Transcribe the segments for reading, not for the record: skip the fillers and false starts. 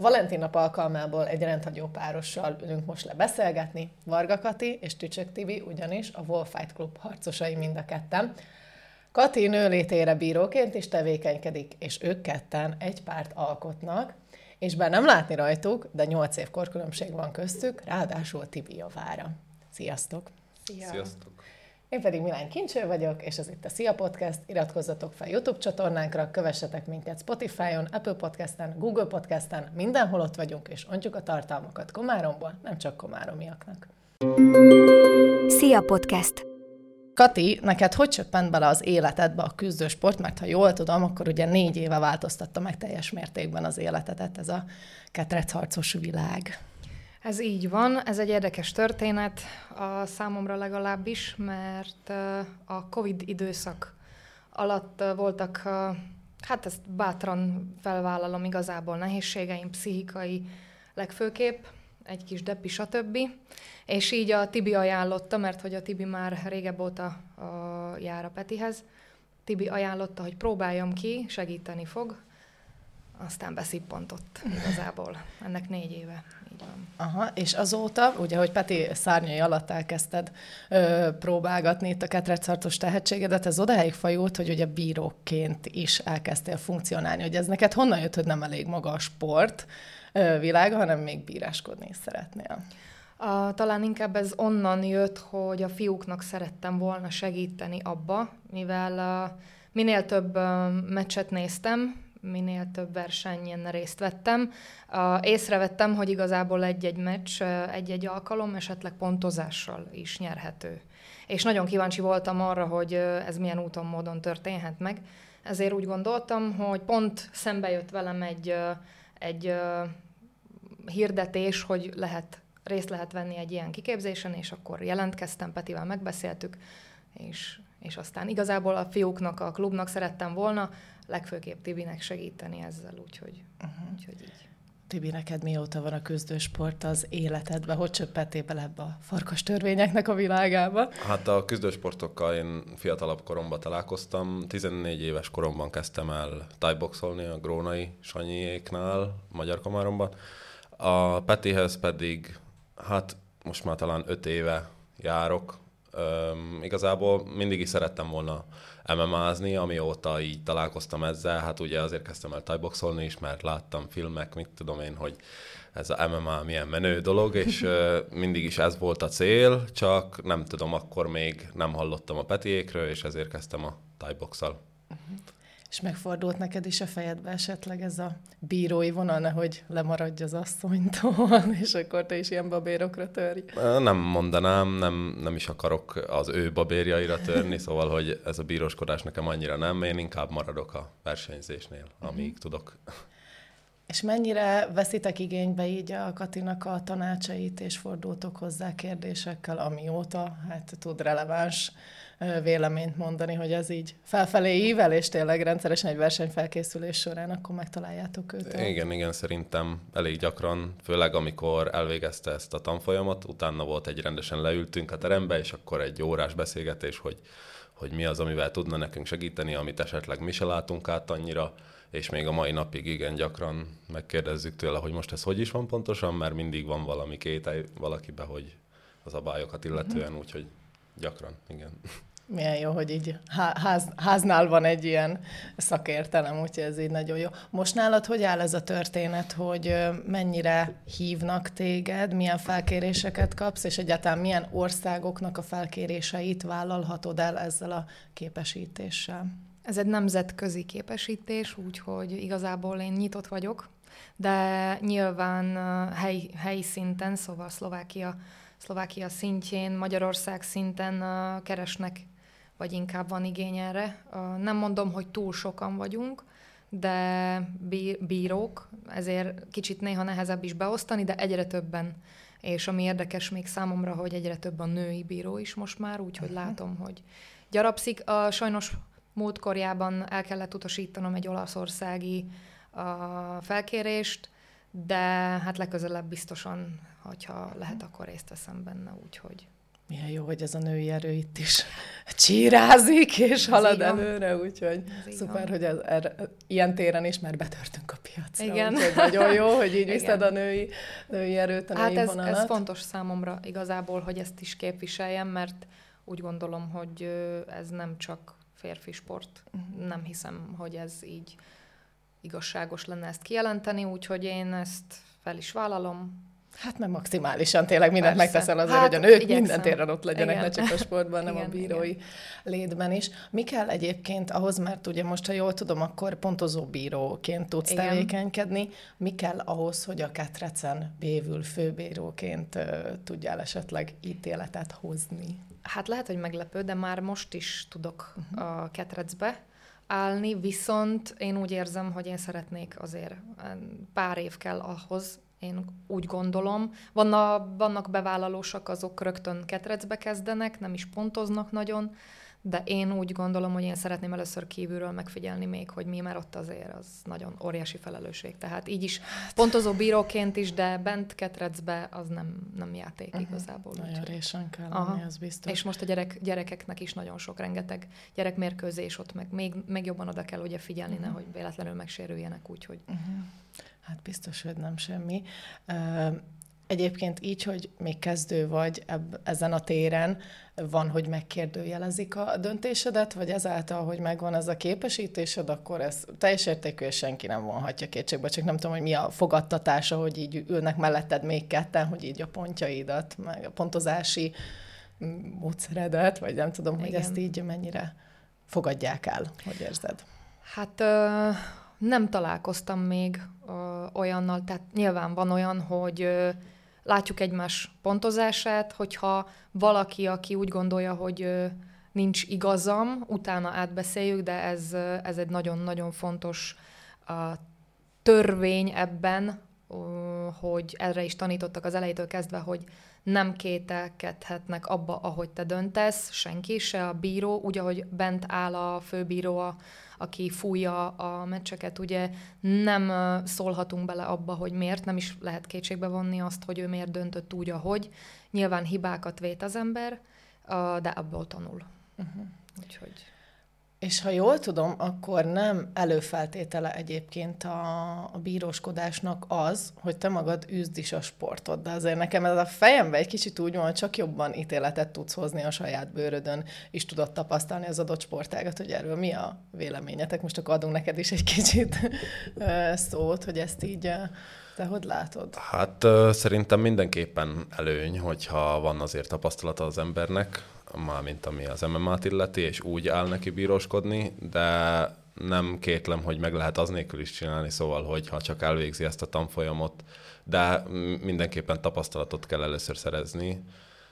Valentin nap alkalmából egy rendhagyó párossal ülünk most le beszélgetni, Varga Kati és Tücsök Tibi, ugyanis a Wolfight Club harcosai mind a ketten. Kati nőlétére bíróként is tevékenykedik, és ők ketten egy párt alkotnak, és bár nem látni rajtuk, de 8 év korkülönbség van köztük, ráadásul Tibi javára. Sziasztok! Szia. Sziasztok! Én pedig Milán Kincső vagyok, és ez itt a Szia Podcast. Iratkozzatok fel YouTube csatornánkra, kövessetek minket Spotify-on, Apple Podcasten, Google Podcasten, mindenhol ott vagyunk, és ontjuk a tartalmakat Komáromból, nem csak komáromiaknak. Szia Podcast! Kati, neked hogy csöppent bele az életedbe a küzdősport? Mert ha jól tudom, akkor ugye 4 éve változtatta meg teljes mértékben az életedet ez a ketrecharcos világ. Ez így van, ez egy érdekes történet, a számomra legalábbis, mert a Covid időszak alatt voltak, hát ezt bátran felvállalom, igazából nehézségeim, pszichikai legfőképp, egy kis deppi, stb. És így a Tibi ajánlotta, mert hogy a Tibi már régebb óta jár a Petihez. Tibi ajánlotta, hogy próbáljam ki, segíteni fog. Aztán beszippantott igazából. Ennek 4 éve. Így van. Aha, és azóta, ugye, hogy Peti szárnyai alatt elkezdted próbálgatni itt a ketrecharcos tehetségedet, ez odáig fajult, hogy ugye bíróként is elkezdtél funkcionálni. Hogy ez neked honnan jött, hogy nem elég maga a sport világa, hanem még bíráskodni is szeretnél? Talán inkább ez onnan jött, hogy a fiúknak szerettem volna segíteni abba, mivel minél több meccset néztem, minél több versenyen részt vettem. Észrevettem, hogy igazából egy-egy meccs, egy-egy alkalom esetleg pontozással is nyerhető. És nagyon kíváncsi voltam arra, hogy ez milyen úton, módon történhet meg. Ezért úgy gondoltam, hogy pont szembe jött velem egy hirdetés, hogy részt lehet venni egy ilyen kiképzésen, és akkor jelentkeztem, Petivel megbeszéltük, és aztán igazából a fiúknak, a klubnak szerettem volna, legfőképp Tibinek segíteni ezzel, úgyhogy így. Tibi, neked mióta van a küzdősport az életedben? Hogy csöppentél bele ebbe a farkas törvényeknek a világába? Hát a küzdősportokkal én fiatalabb koromban találkoztam. 14 éves koromban kezdtem el thai-boxolni a Grónai Sanyiéknál, Magyar Komáromban. A Petihez pedig, hát most már talán 5 éve járok. Igazából mindig is szerettem volna MMA-zni, amióta így találkoztam ezzel, hát ugye azért kezdtem el thai-boxolni is, mert láttam filmek, mit tudom én, hogy ez a MMA milyen menő dolog, és mindig is ez volt a cél, csak nem tudom, akkor még nem hallottam a Petiékről, és ezért kezdtem a thai-boxal. És megfordult neked is a fejedbe esetleg ez a bírói vonal, nehogy lemaradj az asszonytól, és akkor te is ilyen babérokra törj? Nem mondanám, nem is akarok az ő babérjaira törni, szóval, hogy ez a bíróskodás nekem annyira nem, én inkább maradok a versenyzésnél, amíg tudok. És mennyire veszitek igénybe így a Katinak a tanácsait, és fordultok hozzá kérdésekkel, amióta hát tud releváns véleményt mondani, hogy ez így felfelé ível, és tényleg rendszeresen egy versenyfelkészülés során akkor megtaláljátok őt? Igen, szerintem elég gyakran, főleg amikor elvégezte ezt a tanfolyamat, utána volt egy rendesen leültünk a terembe, és akkor egy órás beszélgetés, hogy mi az, amivel tudna nekünk segíteni, amit esetleg mi se látunk át annyira, és még a mai napig igen gyakran megkérdezzük tőle, hogy most ez hogy is van pontosan, mert mindig van valami kételj valakibe, hogy a szabályokat illetően, úgyhogy gyakran, igen. Milyen jó, hogy így háznál van egy ilyen szakértelem, úgyhogy ez így nagyon jó. Most nálad hogy áll ez a történet, hogy mennyire hívnak téged, milyen felkéréseket kapsz, és egyáltalán milyen országoknak a felkéréseit vállalhatod el ezzel a képesítéssel? Ez egy nemzetközi képesítés, úgyhogy igazából én nyitott vagyok, de nyilván helyi szinten, szóval Szlovákia szintjén, Magyarország szinten keresnek, vagy inkább van igény erre. Nem mondom, hogy túl sokan vagyunk, de bírók, ezért kicsit néha nehezebb is beosztani, de egyre többen. És ami érdekes még számomra, hogy egyre több a női bíró is most már, úgyhogy látom, hogy gyarapszik. Sajnos múltkorjában el kellett utasítanom egy olaszországi felkérést, de hát legközelebb biztosan, hogyha lehet, akkor részt veszem benne, úgyhogy. Milyen jó, hogy ez a női erő itt is csírázik, és halad előre, úgyhogy szuper, hogy ilyen téren is már betörtünk a piacra. Igen. Úgyhogy nagyon jó, hogy így viszed a női erőt, a női vonalat. Ez fontos számomra igazából, hogy ezt is képviseljem, mert úgy gondolom, hogy ez nem csak férfi sport. Nem hiszem, hogy ez így igazságos lenne ezt kijelenteni, úgyhogy én ezt fel is vállalom. Hát meg maximálisan tényleg mindent Persze. megteszel azért, hogy a nők igyekszem. minden téren ott legyenek, Igen. ne csak a sportban, nem Igen, a bírói létben is. Mi kell egyébként ahhoz, mert ugye most, ha jól tudom, akkor pontozó bíróként tudsz Igen. tevékenykedni. Mi kell ahhoz, hogy a Ketrecen bévül főbíróként tudjál esetleg ítéletet hozni? Hát lehet, hogy meglepő, de már most is tudok a Ketrecbe állni, viszont én úgy érzem, hogy én szeretnék azért pár év kell ahhoz, én úgy gondolom. Vannak bevállalósak, azok rögtön Ketrecbe kezdenek, nem is pontoznak nagyon, de én úgy gondolom, hogy én szeretném először kívülről megfigyelni még, hogy mi, mert ott azért az nagyon óriási felelősség. Tehát így is pontozó bíróként is, de bent Ketrecbe az nem játék igazából. Nagyon résen kell lenni, az biztos. És most a gyerekeknek is nagyon sok, rengeteg gyerekmérkőzés, ott meg jobban oda kell ugye figyelni, nehogy véletlenül megsérüljenek, úgyhogy... Hát biztos, hogy nem semmi. Egyébként így, hogy még kezdő vagy ezen a téren, van, hogy megkérdőjelezik a döntésedet, vagy ezáltal, hogy megvan ez a képesítésed, akkor ez teljes értékű, és senki nem vonhatja kétségbe, csak nem tudom, hogy mi a fogadtatása, hogy így ülnek melletted még ketten, hogy így a pontjaidat, meg a pontozási módszeredet, vagy nem tudom, hogy ezt így mennyire fogadják el, hogy érzed? Hát... Nem találkoztam még olyannal, tehát nyilván van olyan, hogy látjuk egymás pontozását, hogyha valaki, aki úgy gondolja, hogy nincs igazam, utána átbeszéljük, de ez egy nagyon-nagyon fontos törvény ebben, hogy erre is tanítottak az elejétől kezdve, hogy nem kételkedhetnek abba, ahogy te döntesz, senki, se a bíró, úgy, ahogy bent áll a főbíró, aki fújja a meccseket, ugye nem szólhatunk bele abba, hogy miért, nem is lehet kétségbe vonni azt, hogy ő miért döntött úgy, ahogy. Nyilván hibákat vét az ember, de abból tanul. Úgyhogy... És ha jól tudom, akkor nem előfeltétele egyébként a bíróskodásnak az, hogy te magad üzd is a sportot. De azért nekem ez a fejemben egy kicsit úgy van, hogy csak jobban ítéletet tudsz hozni a saját bőrödön, és tudod tapasztalni az adott sportágat, hogy erről mi a véleményetek. Most akkor adunk neked is egy kicsit szót, hogy ezt így te hogy látod? Hát szerintem mindenképpen előny, hogyha van azért tapasztalata az embernek, mármint ami az MMA-t illeti, és úgy áll neki bíróskodni, de nem kétlem, hogy meg lehet az nélkül is csinálni, szóval, hogyha csak elvégzi ezt a tanfolyamot, de mindenképpen tapasztalatot kell először szerezni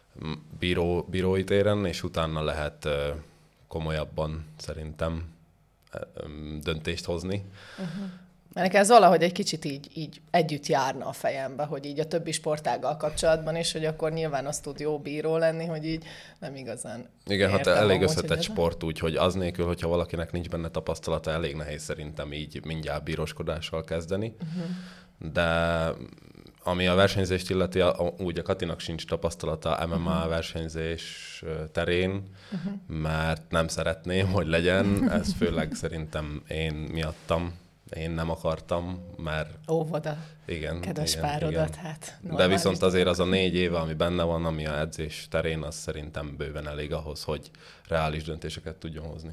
bírói téren, és utána lehet komolyabban szerintem döntést hozni. Mert nekem ez valahogy egy kicsit így együtt járna a fejembe, hogy így a többi sportággal kapcsolatban is, hogy akkor nyilván az tud jó bíró lenni, hogy így nem igazán. Igen, hát elég összetett sport, úgyhogy az nélkül, hogyha valakinek nincs benne tapasztalata, elég nehéz szerintem így mindjárt bíróskodással kezdeni. De ami a versenyzést illeti, úgy a Katinak sincs tapasztalata MMA versenyzés terén, mert nem szeretném, hogy legyen. Ez főleg szerintem én miattam. Én nem akartam, mert... Óvod a igen, kedves párodat, hát. De viszont azért az a 4 éve, ami benne van, ami a edzés terén, az szerintem bőven elég ahhoz, hogy reális döntéseket tudjon hozni.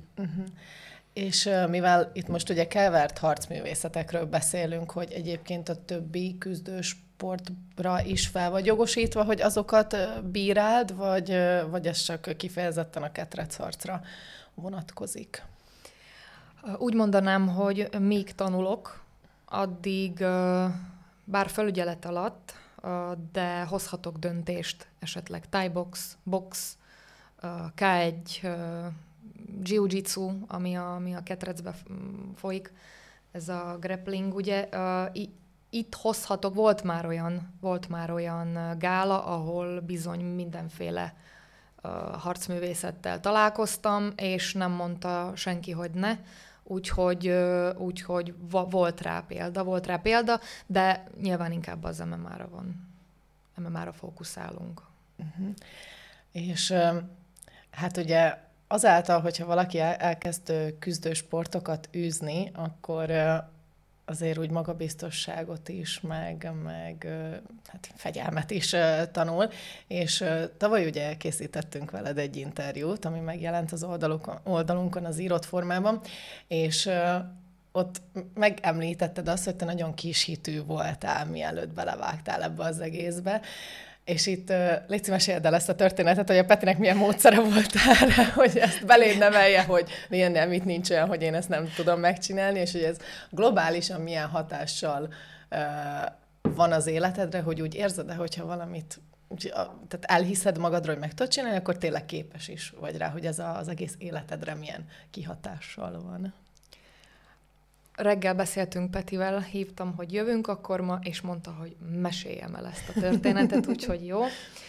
És mivel itt most ugye kevert harcművészetekről beszélünk, hogy egyébként a többi küzdősportra is fel vagy jogosítva, hogy azokat bíráld, vagy ez csak kifejezetten a ketrec-harcra vonatkozik? Úgy mondanám, hogy míg tanulok, addig bár felügyelet alatt, de hozhatok döntést, esetleg thai box, K1, jiu-jitsu, ami a ketrecbe folyik, ez a grappling, ugye, itt hozhatok, volt már olyan gála, ahol bizony mindenféle harcművészettel találkoztam, és nem mondta senki, hogy ne, úgyhogy volt rá példa, de nyilván inkább az MMA-ra fókuszálunk. És hát ugye azáltal, hogyha valaki elkezd küzdő sportokat űzni, akkor azért úgy magabiztosságot is, meg hát fegyelmet is tanul, és tavaly ugye készítettünk veled egy interjút, ami megjelent az oldalunkon az írott formában, és ott megemlítetted azt, hogy te nagyon kishitű voltál, mielőtt belevágtál ebbe az egészbe, és itt légy meséld el ezt a történetet, hogy a Petinek milyen módszere volt erre, hogy ezt beléd nevelje, hogy ilyen mit nincs olyan, hogy én ezt nem tudom megcsinálni, és hogy ez globálisan milyen hatással van az életedre, hogy úgy érzed-e, hogyha valamit, tehát elhiszed magadról, hogy meg tudod csinálni, akkor tényleg képes is vagy rá, hogy ez az egész életedre milyen kihatással van. Reggel beszéltünk Petivel, hívtam, hogy jövünk akkor ma, és mondta, hogy meséljem el ezt a történetet, úgyhogy jó.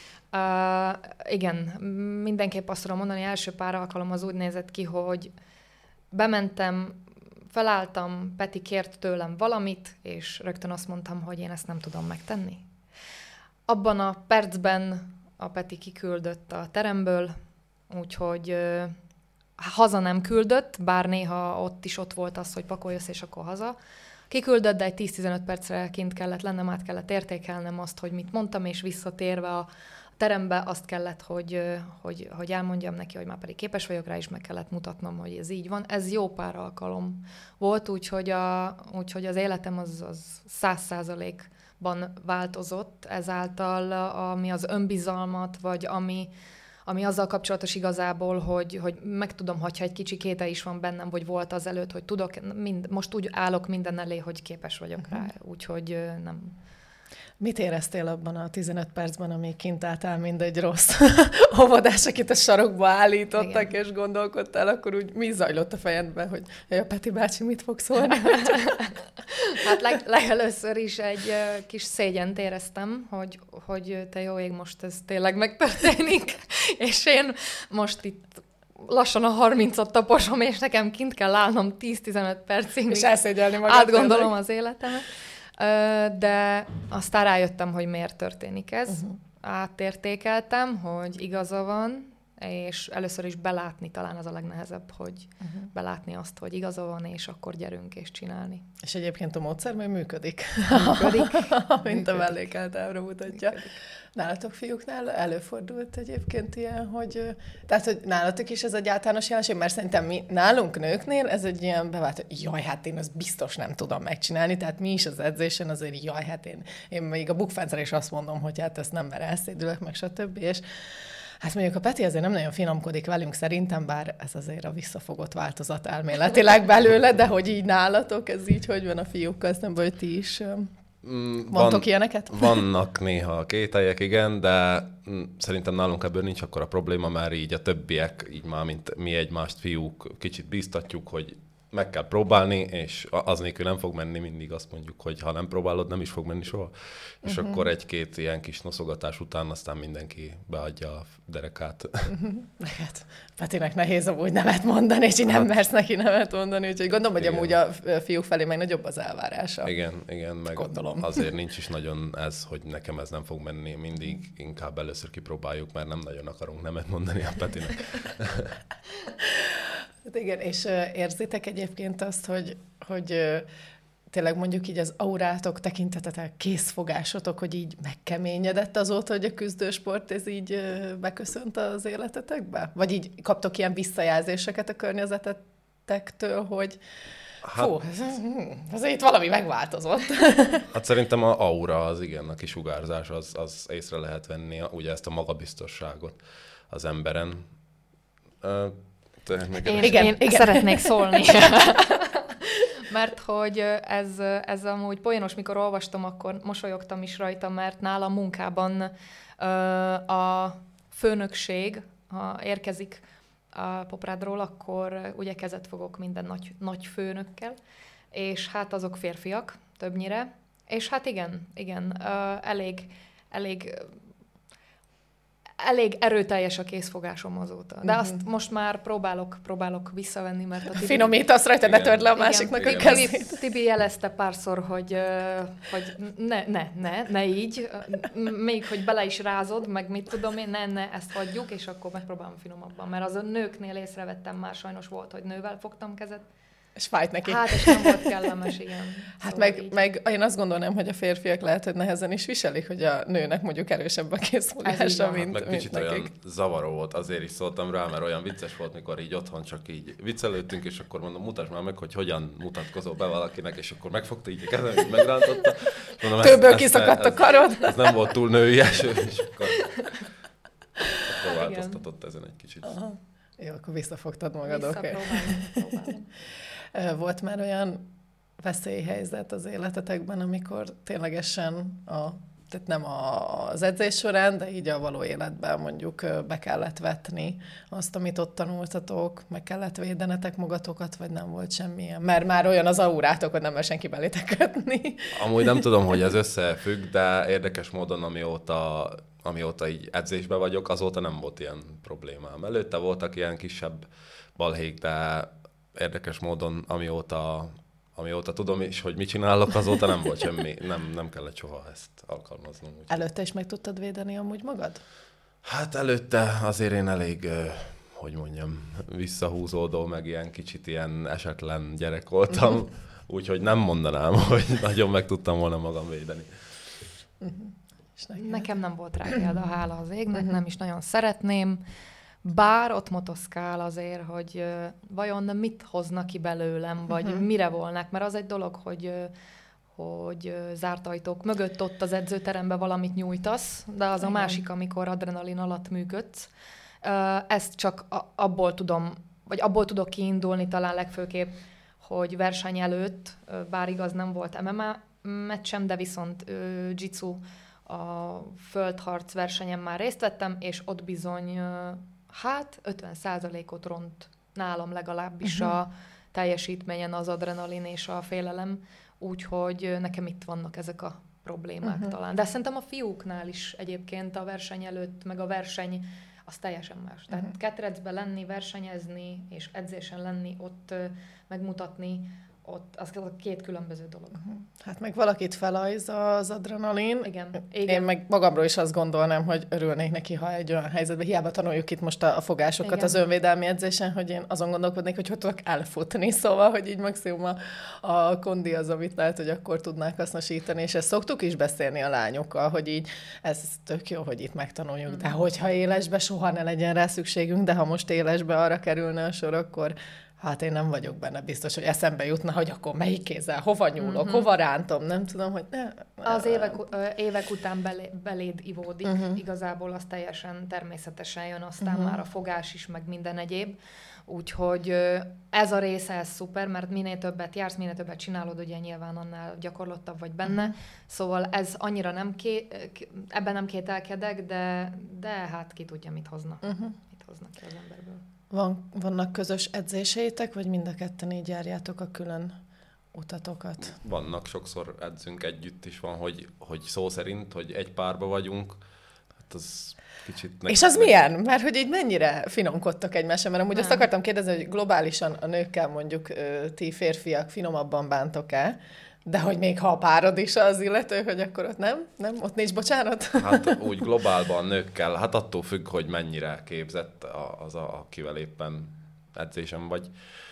Igen, mindenképp azt tudom mondani, első pár alkalom az úgy nézett ki, hogy bementem, felálltam, Peti kért tőlem valamit, és rögtön azt mondtam, hogy én ezt nem tudom megtenni. Abban a percben a Peti kiküldött a teremből, úgyhogy haza nem küldött, bár néha ott volt az, hogy pakolj össze, és akkor haza. Kiküldött, de egy 10-15 percre kint kellett lennem, át kellett értékelnem azt, hogy mit mondtam, és visszatérve a terembe azt kellett, hogy elmondjam neki, hogy már pedig képes vagyok rá, és meg kellett mutatnom, hogy ez így van. Ez jó pár alkalom volt, úgyhogy az életem az 100%-ban változott ezáltal, ami az önbizalmat, vagy ami azzal kapcsolatos igazából, hogy megtudom, hogyha egy kicsi kéte is van bennem, vagy volt az előtt, hogy tudok, most úgy állok minden elé, hogy képes vagyok rá, úgyhogy nem. Mit éreztél abban a 15 percben, amíg kint álltál, mint egy rossz óvodás, akit a sarokba állítottak, igen, és gondolkodtál, akkor úgy mi zajlott a fejedben, hogy a Peti bácsi mit fog szólni? Hát legelőször is egy kis szégyent éreztem, hogy te jó ég, most ez tényleg megtörténik, és én most itt lassan a 30-at taposom, és nekem kint kell állnom 10-15 percig, és elszégyelni magad. Átgondolom az életemet. De aztán rájöttem, hogy miért történik ez. Átértékeltem, hogy igaza van, és először is belátni talán az a legnehezebb, hogy belátni azt, hogy igaza van, és akkor gyerünk és csinálni. És egyébként a módszer még működik. Mint a mellékeltábra mutatja. Működik. Nálatok fiúknál előfordult egyébként ilyen, hogy... Tehát, hogy nálatok is ez egy általános jelenség, mert szerintem nálunk nőknél ez egy ilyen bevált, hogy jaj, hát én ezt biztos nem tudom megcsinálni, tehát mi is az edzésen azért, jaj, hát én még a bukfencre is azt mondom, hogy hát ezt nem, mert elszédülök, meg stb. És hát mondjuk a Peti azért nem nagyon finomkodik velünk szerintem, bár ez azért a visszafogott változat elméletileg belőle, de hogy így nálatok, ez így hogy van a fiúkkal szemben, hogy ti is mondtok ilyeneket? Vannak néha kételyek, igen, de szerintem nálunk ebből nincs akkora probléma, mert így a többiek, így már mint mi egymást fiúk kicsit bíztatjuk, hogy meg kell próbálni, és az nélkül nem fog menni, mindig azt mondjuk, hogy ha nem próbálod, nem is fog menni soha. És akkor egy-két ilyen kis noszogatás után aztán mindenki beadja a derekát. Hát Petinek nehéz amúgy nemet mondani, és így nem mersz neki nemet mondani, úgyhogy gondolom, hogy amúgy a fiúk felé meg nagyobb az elvárása. Igen, meg gondolom. Azért nincs is nagyon ez, hogy nekem ez nem fog menni, mindig inkább először kipróbáljuk, mert nem nagyon akarunk nemet mondani a Petinek. Hát igen, és érzitek egyébként azt, hogy tényleg mondjuk így az aurátok tekintetetek, készfogásotok, hogy így megkeményedett azóta, hogy a küzdősport ez így beköszönt az életetekbe? Vagy így kaptok ilyen visszajelzéseket a környezetetektől, hogy fú, ez itt valami megváltozott. Hát szerintem az aura, az igen, a kisugárzás, az észre lehet venni, ugye ezt a magabiztosságot az emberen. Igen, szeretnék szólni. Mert hogy ez amúgy poénos, mikor olvastam, akkor mosolyogtam is rajta, mert nálam munkában a főnökség, ha érkezik a Poprádról, akkor ugye kezet fogok minden nagy főnökkel, és hát azok férfiak többnyire, és hát igen, elég elég erőteljes a készfogásom azóta. De azt most már próbálok visszavenni, mert a Tibi... Finomítasz rajta, ne törd le a másiknak a kezét. Tibi jelezte párszor, hogy ne így, még hogy bele is rázod, meg mit tudom én, ne, ezt hagyjuk, és akkor megpróbálom finomabban. Mert az a nőknél észrevettem már, sajnos volt, hogy nővel fogtam kezet. És fájt neki. Hát, és nem volt kellemes, igen. Hát szóval meg én azt gondolnám, hogy a férfiak lehet, hogy nehezen is viselik, hogy a nőnek mondjuk erősebb a készfogása, mint meg kicsit nekik. olyan zavaró volt, azért is szóltam rá, mert olyan vicces volt, mikor így otthon csak így viccelődtünk, és akkor mondom, mutasd már meg, hogy hogyan mutatkozol be valakinek, és akkor megfogta így a kezem, így megrántotta. Mondom, Többől kiszakadt a karod. Ez nem volt túl nőies, és akkor változtatott ezen egy kicsit. Aha. Jó, akkor visszafogtad magad, oké. Próbálom. Volt már olyan veszélyhelyzet az életetekben, amikor ténylegesen tehát nem az edzés során, de így a való életben mondjuk be kellett vetni azt, amit ott tanultatok, meg kellett védenetek magatokat, vagy nem volt semmilyen? Mert már olyan az aurátok, hogy nem mer senki belétek kötni. Amúgy nem tudom, hogy ez összefügg, de érdekes módon, amióta így edzésben vagyok, azóta nem volt ilyen problémám. Előtte voltak ilyen kisebb balhék, de érdekes módon, amióta tudom is, hogy mit csinálok, azóta nem volt semmi, nem kellett soha ezt alkalmaznom. Úgyhogy. Előtte is meg tudtad védeni amúgy magad? Hát előtte azért én elég, hogy mondjam, visszahúzódó, meg ilyen kicsit ilyen esetlen gyerek voltam, úgyhogy nem mondanám, hogy nagyon meg tudtam volna magam védeni. Nekem nem volt rá példa, hála az égnek, nem is nagyon szeretném. Bár ott motoszkál azért, hogy vajon mit hoznak ki belőlem, vagy mire volnak, mert az egy dolog, hogy zárt ajtók mögött ott az edzőteremben valamit nyújtasz, de az a másik, amikor adrenalin alatt működsz. Ezt csak abból tudok kiindulni talán legfőképp, hogy verseny előtt, bár igaz nem volt MMA meccsem, de viszont jiu-jitsu a földharc versenyen már részt vettem, és ott bizony 50%-ot ront nálam legalábbis a teljesítményen az adrenalin és a félelem, úgyhogy nekem itt vannak ezek a problémák talán. De szerintem a fiúknál is egyébként a verseny előtt, meg a verseny az teljesen más. Tehát ketrecben lenni, versenyezni, és edzésen lenni, ott megmutatni, ott az két különböző dolog. Hát meg valakit felajz az adrenalin. Igen. Én meg magamról is azt gondolnám, hogy örülnék neki, ha egy olyan helyzetben, hiába tanuljuk itt most a fogásokat az önvédelmi edzésen, hogy én azon gondolkodnék, hogy tudok elfutni, szóval, hogy így maximum a kondi az, amit lehet, hogy akkor tudnák hasznosítani, és ezt szoktuk is beszélni a lányokkal, hogy így ez tök jó, hogy itt megtanuljuk, de hogyha élesbe soha ne legyen rá szükségünk, de ha most élesbe arra kerülne a sor, akkor hát én nem vagyok benne biztos, hogy eszembe jutna, hogy akkor melyik kézzel, hova nyúlok, hova rántom, nem tudom, hogy ne. Az évek után beléd ivódik, igazából az teljesen természetesen jön, aztán már a fogás is, meg minden egyéb. Úgyhogy ez a része, ez szuper, mert minél többet jársz, minél többet csinálod, ugye nyilván annál gyakorlottabb vagy benne. Szóval ez annyira ebben nem kételkedek, de hát ki tudja, mit hoznak. Mit hoznak ki az emberből. Vannak közös edzéseitek, vagy mind a ketten így járjátok a külön utatokat? Vannak, sokszor edzünk együtt is, van, hogy szó szerint, hogy egy párba vagyunk, hát az kicsit... És az milyen? Mert hogy így mennyire finomkodtok egymással? Mert amúgy azt akartam kérdezni, hogy globálisan a nőkkel mondjuk ti férfiak finomabban bántok-e, de hogy még ha a párod is az illető, hogy akkor ott nem? Ott nincs bocsánat? Hát úgy globálban nőkkel, hát attól függ, hogy mennyire képzett az, akivel éppen edzésem vagy.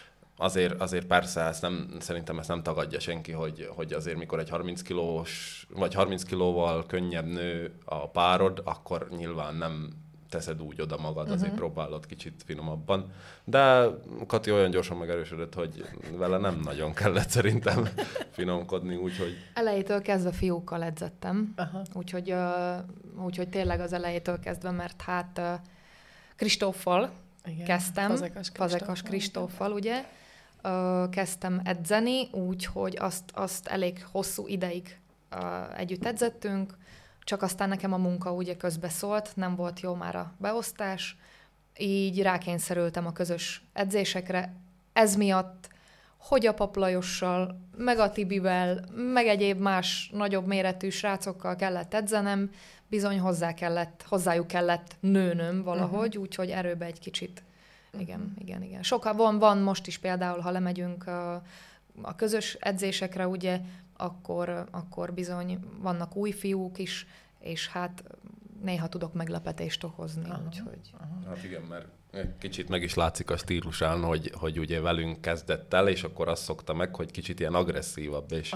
Azért persze szerintem ezt nem tagadja senki, hogy azért mikor egy 30 kilós, vagy 30 kilóval könnyebb nő a párod, akkor nyilván nem teszed úgy oda magad, azért próbálod kicsit finomabban. De Kati olyan gyorsan megerősödött, hogy vele nem nagyon kellett szerintem finomkodni, úgyhogy... Elejétől kezdve fiúkkal edzettem, úgyhogy tényleg az elejétől kezdve, mert hát Kristóffal kezdtem, Fazekas Kristóffal, ugye, kezdtem edzeni, úgyhogy azt elég hosszú ideig együtt edzettünk, csak aztán nekem a munka ugye közbeszólt, nem volt jó már a beosztás, így rákényszerültem a közös edzésekre. Ez miatt, hogy a Paplajossal, meg a Tibivel, meg egyéb más nagyobb méretű srácokkal kellett edzenem, bizony hozzájuk kellett nőnöm valahogy, úgyhogy erőbe egy kicsit. Igen. Sokan van most is például, ha lemegyünk a közös edzésekre, ugye, akkor bizony vannak új fiúk is, és hát néha tudok meglepetést okozni. Úgyhogy. Hát igen, mert kicsit meg is látszik a stílusán, hogy ugye velünk kezdett el, és akkor azt szokta meg, hogy kicsit ilyen agresszívabb, és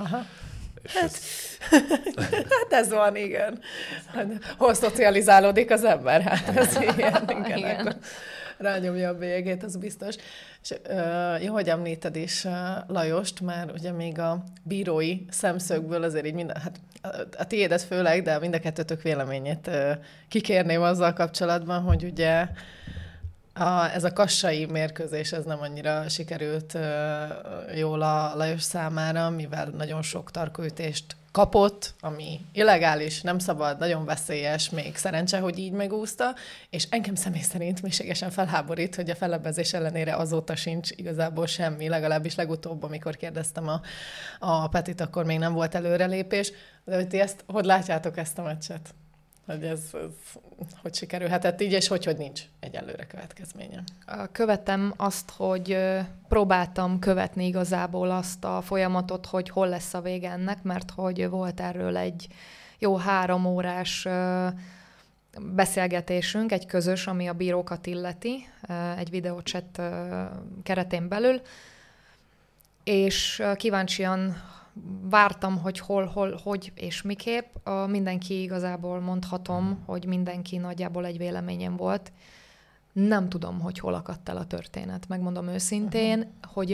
hát ez van, igen. Hol szocializálódik az ember? Hát ez ilyen, igen. Akkor rányomja a bélyegét, az biztos. És jó, hogy említed is Lajost, mert ugye még a bírói szemszögből azért így minden, hát a tiédet főleg, de mind a kettőtök véleményét kikérném azzal kapcsolatban, hogy ugye ez a kassai mérkőzés, ez nem annyira sikerült jól a Lajos számára, mivel nagyon sok tarkóütést kapott, ami illegális, nem szabad, nagyon veszélyes, még szerencse, hogy így megúszta, és engem személy szerint mélységesen felháborít, hogy a fellebbezés ellenére azóta sincs igazából semmi, legalábbis legutóbb, amikor kérdeztem a Petit, akkor még nem volt előrelépés, de hogy ti ezt, hogy látjátok ezt a meccset? Hogy ez hogy sikerülhetett így, és hogy nincs egyelőre következménye. Követem azt, hogy próbáltam követni igazából azt a folyamatot, hogy hol lesz a vége ennek, mert hogy volt erről egy jó 3 órás beszélgetésünk, egy közös, ami a bírókat illeti, egy videóchat keretén belül, és kíváncsian vártam, hogy hol, hogy és miképp. Mindenki igazából mondhatom, hogy mindenki nagyjából egy véleményen volt. Nem tudom, hogy hol akadt el a történet. Megmondom őszintén, hogy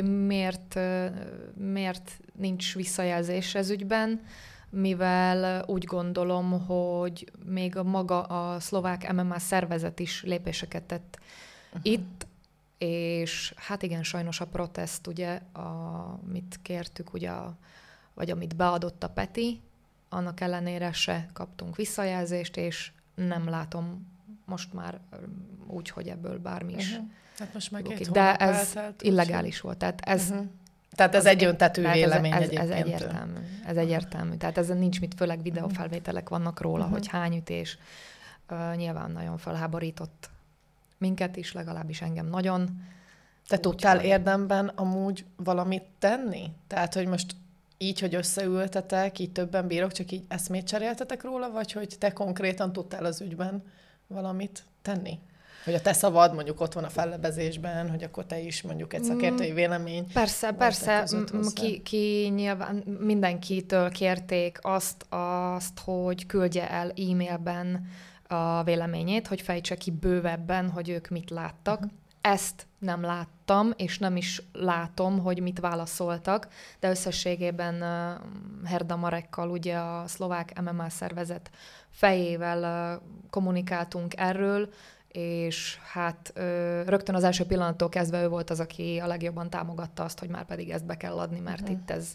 miért nincs visszajelzés ez ügyben, mivel úgy gondolom, hogy még maga a szlovák MMA szervezet is lépéseket tett itt, és hát igen, sajnos a protest, ugye, amit kértük, ugye vagy amit beadott a Peti, annak ellenére se kaptunk visszajelzést, és nem látom most már úgy, hogy ebből bármi is. Hát most már 2 de ez illegális volt. Tehát ez egyöntetű vélemény egyébként. Ez egyértelmű. Tehát ezen nincs mit, főleg videófelvételek vannak róla, hogy hány ütés. Nyilván nagyon felháborított minket is, legalábbis engem nagyon. Te tudtál érdemben amúgy valamit tenni? Tehát, hogy most így, hogy összeültetek, így többen bírok, csak így eszmét cseréltetek róla, vagy hogy te konkrétan tudtál az ügyben valamit tenni? Hogy a te szavad mondjuk ott van a fellebbezésben, hogy akkor te is mondjuk egy szakértői vélemény. Persze, ki nyilván mindenkitől kérték azt, hogy küldje el e-mailben a véleményét, hogy fejtse ki bővebben, hogy ők mit láttak. Ezt nem láttam, és nem is látom, hogy mit válaszoltak, de összességében Herda Marekkal, ugye a szlovák MMA szervezet fejével kommunikáltunk erről, és hát rögtön az első pillanattól kezdve ő volt az, aki a legjobban támogatta azt, hogy már pedig ezt be kell adni, mert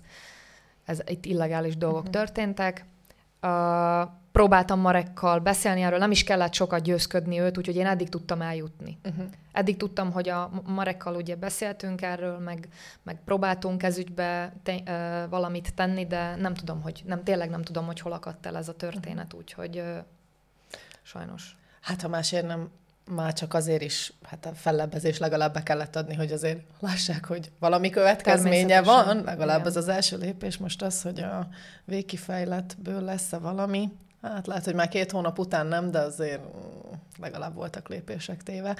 itt illegális dolgok történtek. Próbáltam Marekkal beszélni erről, nem is kellett sokat győzködni őt, úgyhogy én eddig tudtam eljutni. Eddig tudtam, hogy a Marekkal ugye beszéltünk erről, meg próbáltunk ez ügybe valamit tenni, de tényleg nem tudom, hogy hol akadt el ez a történet, úgyhogy sajnos. Hát ha másért nem, már csak azért is, hát a fellebbezés legalább be kellett adni, hogy azért lássák, hogy valami következménye van, legalább igen. Az az első lépés most az, hogy a végkifejletből lesz-e valami. Hát lehet, hogy már 2 hónap után nem, de azért legalább voltak lépések téve.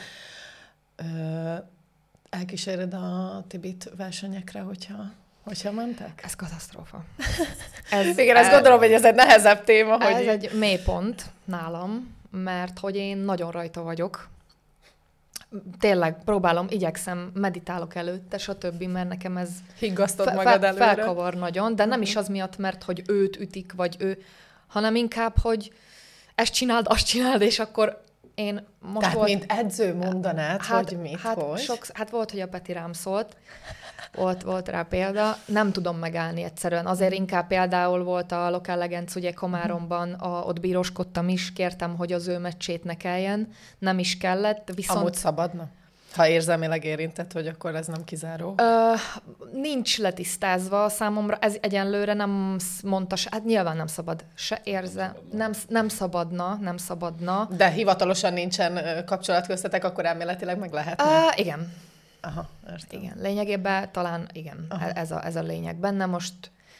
Elkíséred a Tibit versenyekre, hogyha mentek? Ez katasztrófa. Igen, ezt gondolom, hogy ez egy nehezebb téma. Ez egy mélypont nálam, mert hogy én nagyon rajta vagyok. Tényleg próbálom, igyekszem, meditálok előtte, stb., mert nekem ez higgasztod magad előre. Felkavar nagyon, de nem is az miatt, mert hogy őt ütik, vagy ő, hanem inkább, hogy ezt csináld, azt csináld, és akkor én most tehát volt... mint edző mondanád, hogy mit, hogy? Hát volt, hogy a Peti rám szólt, volt rá példa, nem tudom megállni egyszerűen. Azért inkább például volt a Local Legends, ugye Komáromban, ott bíróskodtam is, kértem, hogy az ő meccsét ne kelljen, nem is kellett, viszont... Amúgy szabadna? Ha érzelmileg érintett, hogy akkor ez nem kizáró. Nincs letisztázva számomra, ez egyenlőre nem mondta se, hát nyilván nem szabad se nem szabadna. De hivatalosan nincsen kapcsolat köztetek, akkor elméletileg meg lehetne? Igen. Aha, értem. Igen, lényegében talán igen, ez a lényeg benne. Most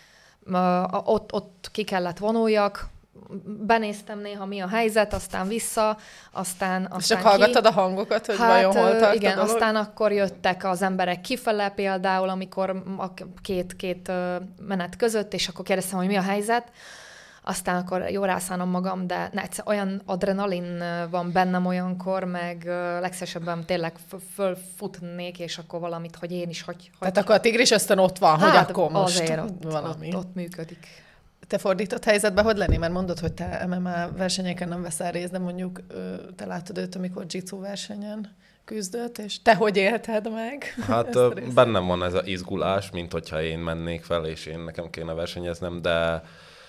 ott ki kellett vonuljak, benéztem néha, mi a helyzet, aztán vissza, aztán és csak hallgattad a hangokat, hogy vajon hol tart igen, a dolog? aztán akkor jöttek az emberek kifele például, amikor a két menet között, és akkor kérdeztem, hogy mi a helyzet, aztán akkor jó rászánom magam, de olyan adrenalin van bennem olyankor, meg legszívesebben tényleg fölfutnék, és akkor valamit, hogy én is, hogy... Tehát akkor a tigris ösztön ott van, hogy akkor most azért valami. ott működik. Te fordított helyzetben hogy lenni? Mert mondod, hogy te MMA versenyeken nem veszel részt, de mondjuk te láttad őt, amikor jitsu versenyen küzdött, és te hogy élted meg? Hát bennem van ez az izgulás, mint hogyha én mennék fel, és nekem kéne versenyeznem, de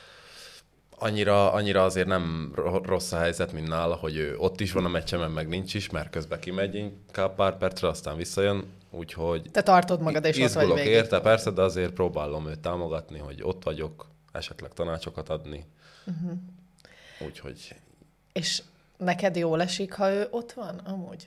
annyira azért nem rossz a helyzet, mint nála, hogy ő ott is van a meccsemen, meg nincs is, mert közben kimegy inkább pár percre, aztán visszajön, úgyhogy... Te tartod magad, és ott vagy végig. Érte, persze, de azért próbálom őt támogatni, hogy ott vagyok, esetleg tanácsokat adni. Úgyhogy... És neked jól esik, ha ő ott van, amúgy?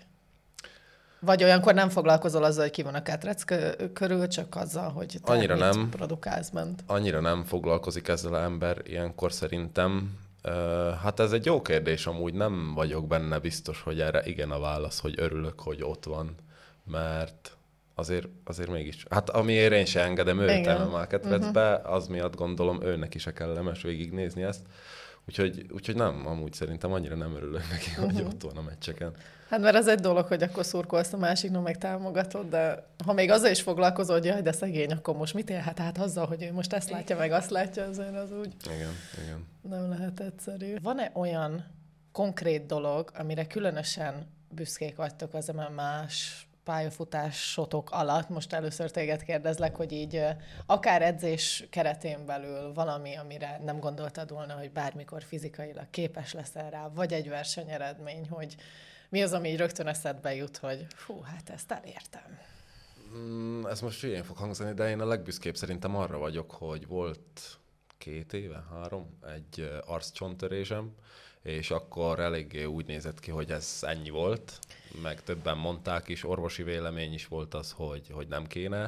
Vagy olyankor nem foglalkozol azzal, hogy ki van a ketrec körül, csak azzal, hogy te annyira nem produkálsz bent? Annyira nem foglalkozik ezzel az ember ilyenkor szerintem. Hát ez egy jó kérdés, amúgy nem vagyok benne biztos, hogy erre igen a válasz, hogy örülök, hogy ott van, mert azért mégis... Hát amiért én se engedem őt MMA ketrecbe, az miatt gondolom őnek is kellemes végignézni ezt. Úgyhogy nem, amúgy szerintem annyira nem örülök neki, hogy ott van a meccseken. Hát mert ez egy dolog, hogy akkor szurkolsz a másiknak, meg támogatod, de ha még azzal is foglalkozol, hogy jaj, de szegény, akkor most mit élhet át azzal, hogy ő most ezt látja, meg azt látja, azért az úgy Igen. nem lehet egyszerű. Van-e olyan konkrét dolog, amire különösen büszkék vagytok az MMA-s pályafutásotok alatt? Most először téged kérdezlek, hogy így akár edzés keretén belül valami, amire nem gondoltad volna, hogy bármikor fizikailag képes leszel rá, vagy egy versenyeredmény, hogy mi az, ami így rögtön eszedbe jut, hogy fú, hát ezt elértem. Ez most hülyén fog hangzani, de én a legbüszkébb szerintem arra vagyok, hogy volt 2 éve, 3, egy arccsontörésem, és akkor eléggé úgy nézett ki, hogy ez ennyi volt, meg többen mondták is, orvosi vélemény is volt az, hogy nem kéne,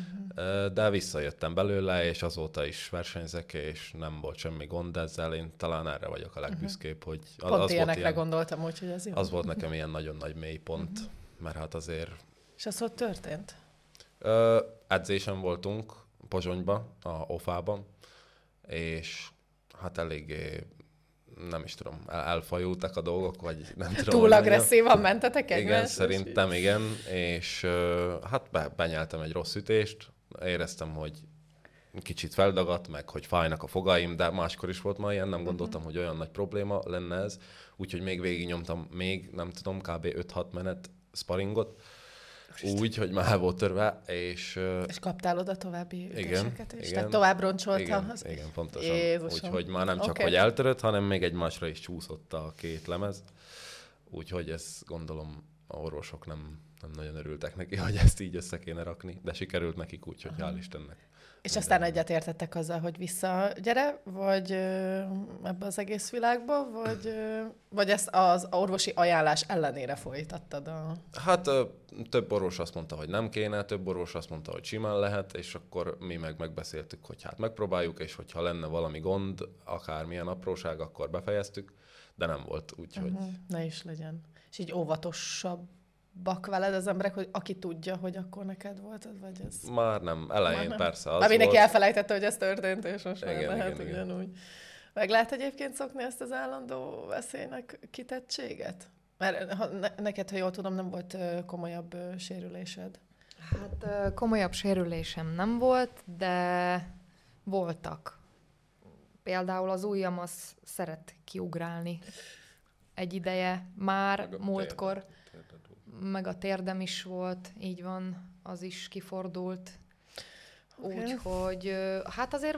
de visszajöttem belőle, és azóta is versenyzek, és nem volt semmi gond ezzel, én talán erre vagyok a legbüszkébb, hogy pont ilyenekre gondoltam, úgyhogy ez jó. Az volt nekem ilyen nagyon nagy mélypont, mert hát azért... És az hogy történt? Edzésen voltunk Pozsonyba, a OFA-ban, és hát eléggé, nem is tudom, elfajultak a dolgok, vagy nem tudom. Túl agresszívan mentetek egymásra? Igen, szerintem igen, és hát benyeltem egy rossz ütést, éreztem, hogy kicsit feldagadt, meg hogy fájnak a fogaim, de máskor is volt ma ilyen, nem gondoltam, hogy olyan nagy probléma lenne ez, úgyhogy még végignyomtam nem tudom, kb. 5-6 menet sparingot, úgy, hogy már el volt törve, és kaptál oda további ütéseket is? Igen. Tehát tovább roncsoltam? Igen, pontosan. Jézusom. Úgyhogy már nem csak, hogy eltörött, hanem még egymásra is csúszott a 2 lemez. Úgyhogy ezt gondolom a orvosok nem nagyon örültek neki, hogy ezt így össze kéne rakni, de sikerült nekik úgy, hogy hál' Istennek. És aztán egyetértettek azzal, hogy visszagyere, vagy ebbe az egész világba, vagy ezt az orvosi ajánlás ellenére folytattad? Hát több orvos azt mondta, hogy nem kéne, több orvos azt mondta, hogy simán lehet, és akkor mi megbeszéltük, hogy hát megpróbáljuk, és hogyha lenne valami gond, akármilyen apróság, akkor befejeztük, de nem volt, úgyhogy... Ne is legyen. És így óvatosabb veled az emberek, hogy aki tudja, hogy akkor neked volt, vagy ez... Már nem. Elején nem. Persze az már mindenki volt. elfelejtette, hogy ez történt, és most igen, már lehet igen. ugyanúgy. Meg lehet egyébként szokni ezt az állandó veszélynek kitettséget? Mert neked, ha jól tudom, nem volt komolyabb sérülésed. Hát komolyabb sérülésem nem volt, de voltak. Például az ujjam az szeret kiugrálni. Egy ideje már múltkor. Meg a térdem is volt, így van, az is kifordult. Okay. Úgyhogy, hát azért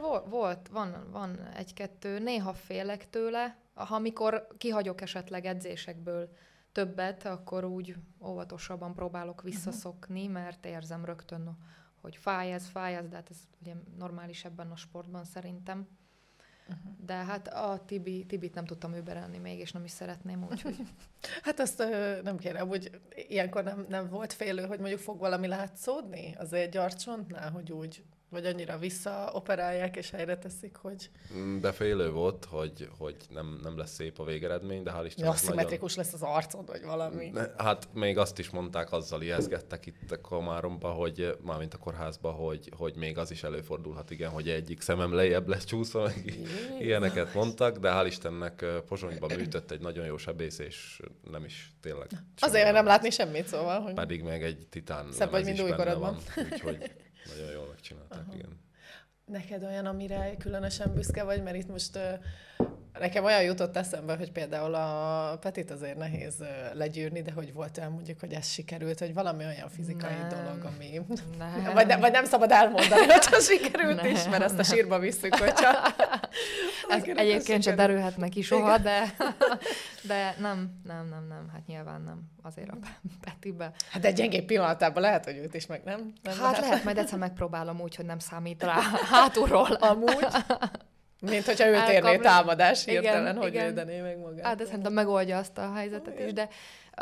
van 1-2, néha félek tőle, amikor kihagyok esetleg edzésekből többet, akkor úgy óvatosabban próbálok visszaszokni, mert érzem rögtön, hogy fáj ez, de hát ez ugye normális ebben a sportban szerintem. De hát a Tibit nem tudtam überelni még, és nem is szeretném, úgyhogy... Hát azt nem kéne, hogy ilyenkor nem volt félő, hogy mondjuk fog valami látszódni az egy gyarcsontnál, hogy úgy, vagy annyira visszaoperálják és helyre teszik, hogy... De félő volt, hogy nem lesz szép a végeredmény, de hál' Istennek aszimmetrikus lesz az arcod, vagy valami. Hát még azt is mondták, azzal ijeszgettek itt a Komáromba, hogy mármint a kórházba, hogy még az is előfordulhat, igen, hogy egyik szemem lejjebb lesz csúszva, meg ilyeneket mondtak, de hál' Istennek Pozsonyban műtött egy nagyon jó sebész, és nem is tényleg... Azért nem látni semmit, szóval. Hogy... Pedig meg egy titán szebb vagy, mint újkorodban. Úgyhogy nagyon jól megcsinálták, igen. Neked olyan, amire különösen büszke vagy, mert itt most nekem olyan jutott eszembe, hogy például a Petit azért nehéz legyűrni, de hogy volt olyan mondjuk, hogy ez sikerült, hogy valami olyan fizikai dolog, ami... Nem. Vagy nem szabad elmondani, hogyha sikerült is, mert ezt a sírba visszük, hogyha... Ez egyébként se derülhet neki soha, de nem, hát nyilván nem azért a Petibe. Hát egy gyengébb pillanatában lehet, hogy őt is meg nem hát lehet, majd egyszer megpróbálom úgy, hogy nem számít rá hátulról. Amúgy. Mint hogyha őt érné támadás hirtelen, igen, hogy védené meg magát. Hát de szerintem megoldja azt a helyzetet is, de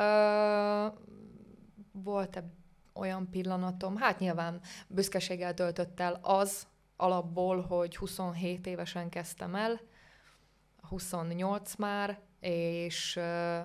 volt-e olyan pillanatom? Hát nyilván büszkeséggel töltött el az alapból, hogy 27 évesen kezdtem el, 28 már, és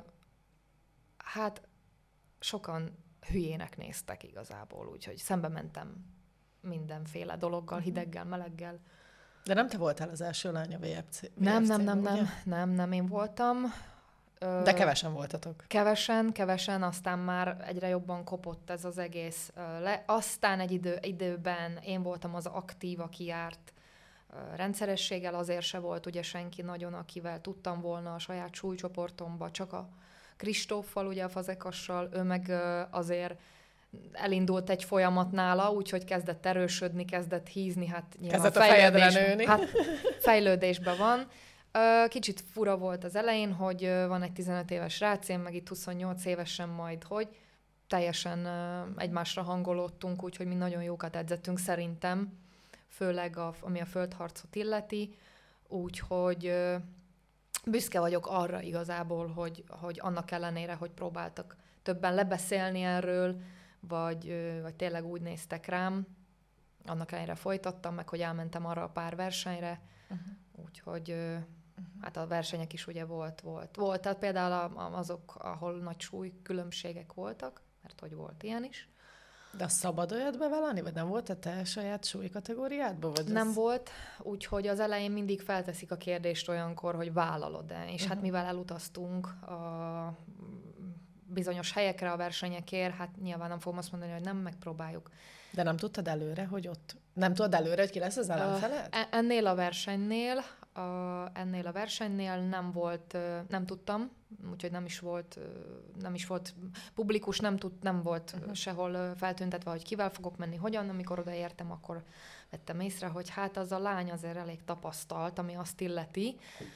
hát sokan hülyének néztek igazából, úgyhogy szembe mentem mindenféle dologgal, hideggel, meleggel. De nem te voltál az első lány a VFC? Nem, én voltam. De kevesen voltatok. Kevesen, aztán már egyre jobban kopott ez az egész. Aztán egy időben én voltam az aktív, aki járt rendszerességgel, azért se volt ugye senki nagyon, akivel tudtam volna a saját súlycsoportomba, csak a Kristóffal, ugye a fazekassal, ő meg azért elindult egy folyamat nála, úgyhogy kezdett erősödni, kezdett hízni, hát nyilván fejlődésben van. Kicsit fura volt az elején, hogy van egy 15 éves rác, én meg itt 28 évesen majd, hogy teljesen egymásra hangolódtunk, úgyhogy mi nagyon jókat edzettünk szerintem, főleg ami a földharcot illeti, úgyhogy büszke vagyok arra igazából, hogy annak ellenére, hogy próbáltak többen lebeszélni erről, vagy tényleg úgy néztek rám, annak ellenére folytattam, meg hogy elmentem arra a pár versenyre, úgyhogy hát a versenyek is ugye volt. Tehát például azok, ahol nagy súlykülönbségek voltak, mert hogy volt ilyen is. De szabad olyat bevállalni, vagy nem volt a te saját súlykategóriádban? Nem volt, úgyhogy az elején mindig felteszik a kérdést olyankor, hogy vállalod-e. És hát mivel elutaztunk a bizonyos helyekre a versenyekért, hát nyilván nem fogom azt mondani, hogy nem, megpróbáljuk. De nem tudtad előre, hogy ott... Nem tudod előre, hogy ki lesz az ellenfeled? Ennél a versenynél nem volt, nem tudtam, úgyhogy nem is volt publikus, nem volt sehol feltüntetve, hogy kivel fogok menni, hogyan. Amikor odaértem, akkor vettem észre, hogy hát az a lány azért elég tapasztalt, ami azt illeti.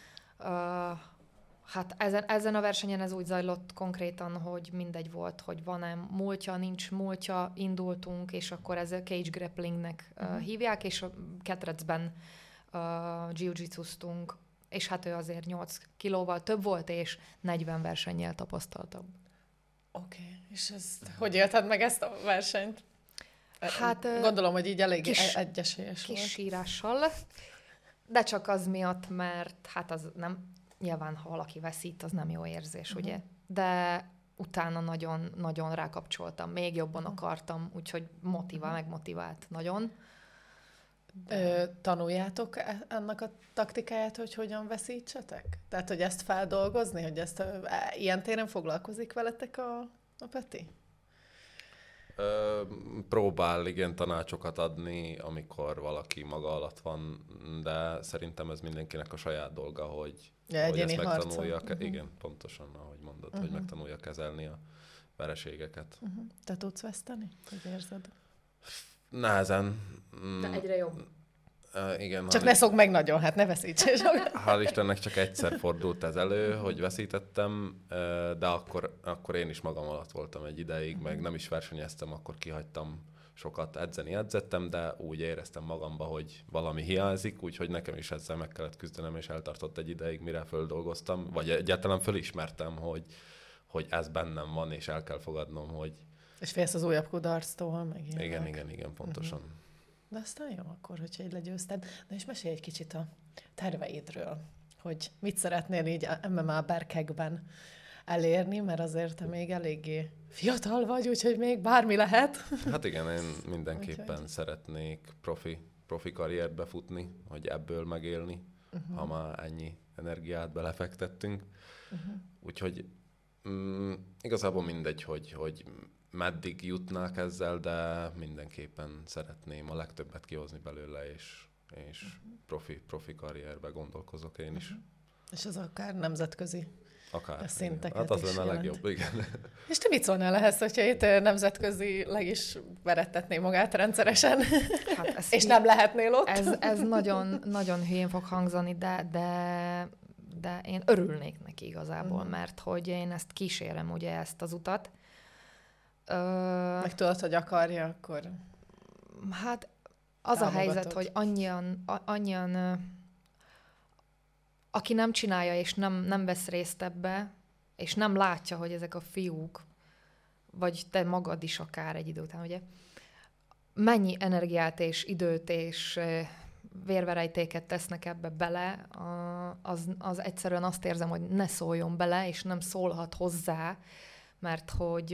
Hát ezen a versenyen ez úgy zajlott konkrétan, hogy mindegy volt, hogy van-e múltja, nincs múltja, indultunk, és akkor ez a cage grapplingnek hívják, és a ketrecben jiu-jitsuztunk, és hát ő azért 8 kilóval több volt, és 40 versennyel tapasztaltabb. Oké. És hogy élted meg ezt a versenyt? Hát gondolom, hogy így elég egyesélyes volt. Kis sírással, de csak az miatt, mert hát az nem... Nyilván, ha valaki veszít, az nem jó érzés, ugye? De utána nagyon, nagyon rákapcsoltam, még jobban akartam, úgyhogy megmotivált nagyon. Tanuljátok annak a taktikáját, hogy hogyan veszítsetek? Tehát, hogy ezt feldolgozni, hogy ezt ilyen téren foglalkozik veletek a Peti? Próbál igen tanácsokat adni, amikor valaki maga alatt van, de szerintem ez mindenkinek a saját dolga, hogy ezt megtanulja. Igen, pontosan, ahogy mondod, hogy megtanulja kezelni a vereségeket. Te tudsz veszteni? Hogy érzed? Nehezen. De egyre jobb. Igen. Csak ne szokd meg nagyon, hát ne veszíts. Hál' Istennek csak egyszer fordult ez elő, hogy veszítettem, de akkor én is magam alatt voltam egy ideig, meg nem is versenyeztem, akkor kihagytam sokat edzettem, de úgy éreztem magamba, hogy valami hiányzik, úgyhogy nekem is ezzel meg kellett küzdenem, és eltartott egy ideig, mire földolgoztam, vagy egyáltalán fölismertem, hogy ez bennem van, és el kell fogadnom, hogy... És félsz az újabb kudarctól, meg ilyenek. Igen, pontosan. De aztán jó akkor, hogyha így legyőzted. Na és mesélj egy kicsit a terveidről, hogy mit szeretnél így MMA berkekben elérni, mert azért te még eléggé fiatal vagy, úgyhogy még bármi lehet. Hát igen, én mindenképpen szeretnék profi karriert befutni, hogy ebből megélni, ha már ennyi energiát belefektettünk. Úgyhogy igazából mindegy, hogy meddig jutnák ezzel, de mindenképpen szeretném a legtöbbet kihozni belőle, és profi karrierbe gondolkozok én is. És ez akár nemzetközi Akár. szinteket Hát az is lenne a jelent. legjobb, igen. És te mit szólnál ehhez, hogyha itt nemzetközileg is verettetné magát rendszeresen, Hát és nem lehetnél ott? Ez nagyon, nagyon hülyén fog hangzani, de én örülnék neki igazából, mert hogy én ezt kísérem, ugye, ezt az utat. Meg tudod, hogy akarja, akkor... Hát az a helyzet, hogy annyian aki nem csinálja, és nem vesz részt ebbe, és nem látja, hogy ezek a fiúk, vagy te magad is akár egy idő után, ugye, mennyi energiát és időt és vérverejtéket tesznek ebbe bele, az egyszerűen azt érzem, hogy ne szóljon bele, és nem szólhat hozzá, mert hogy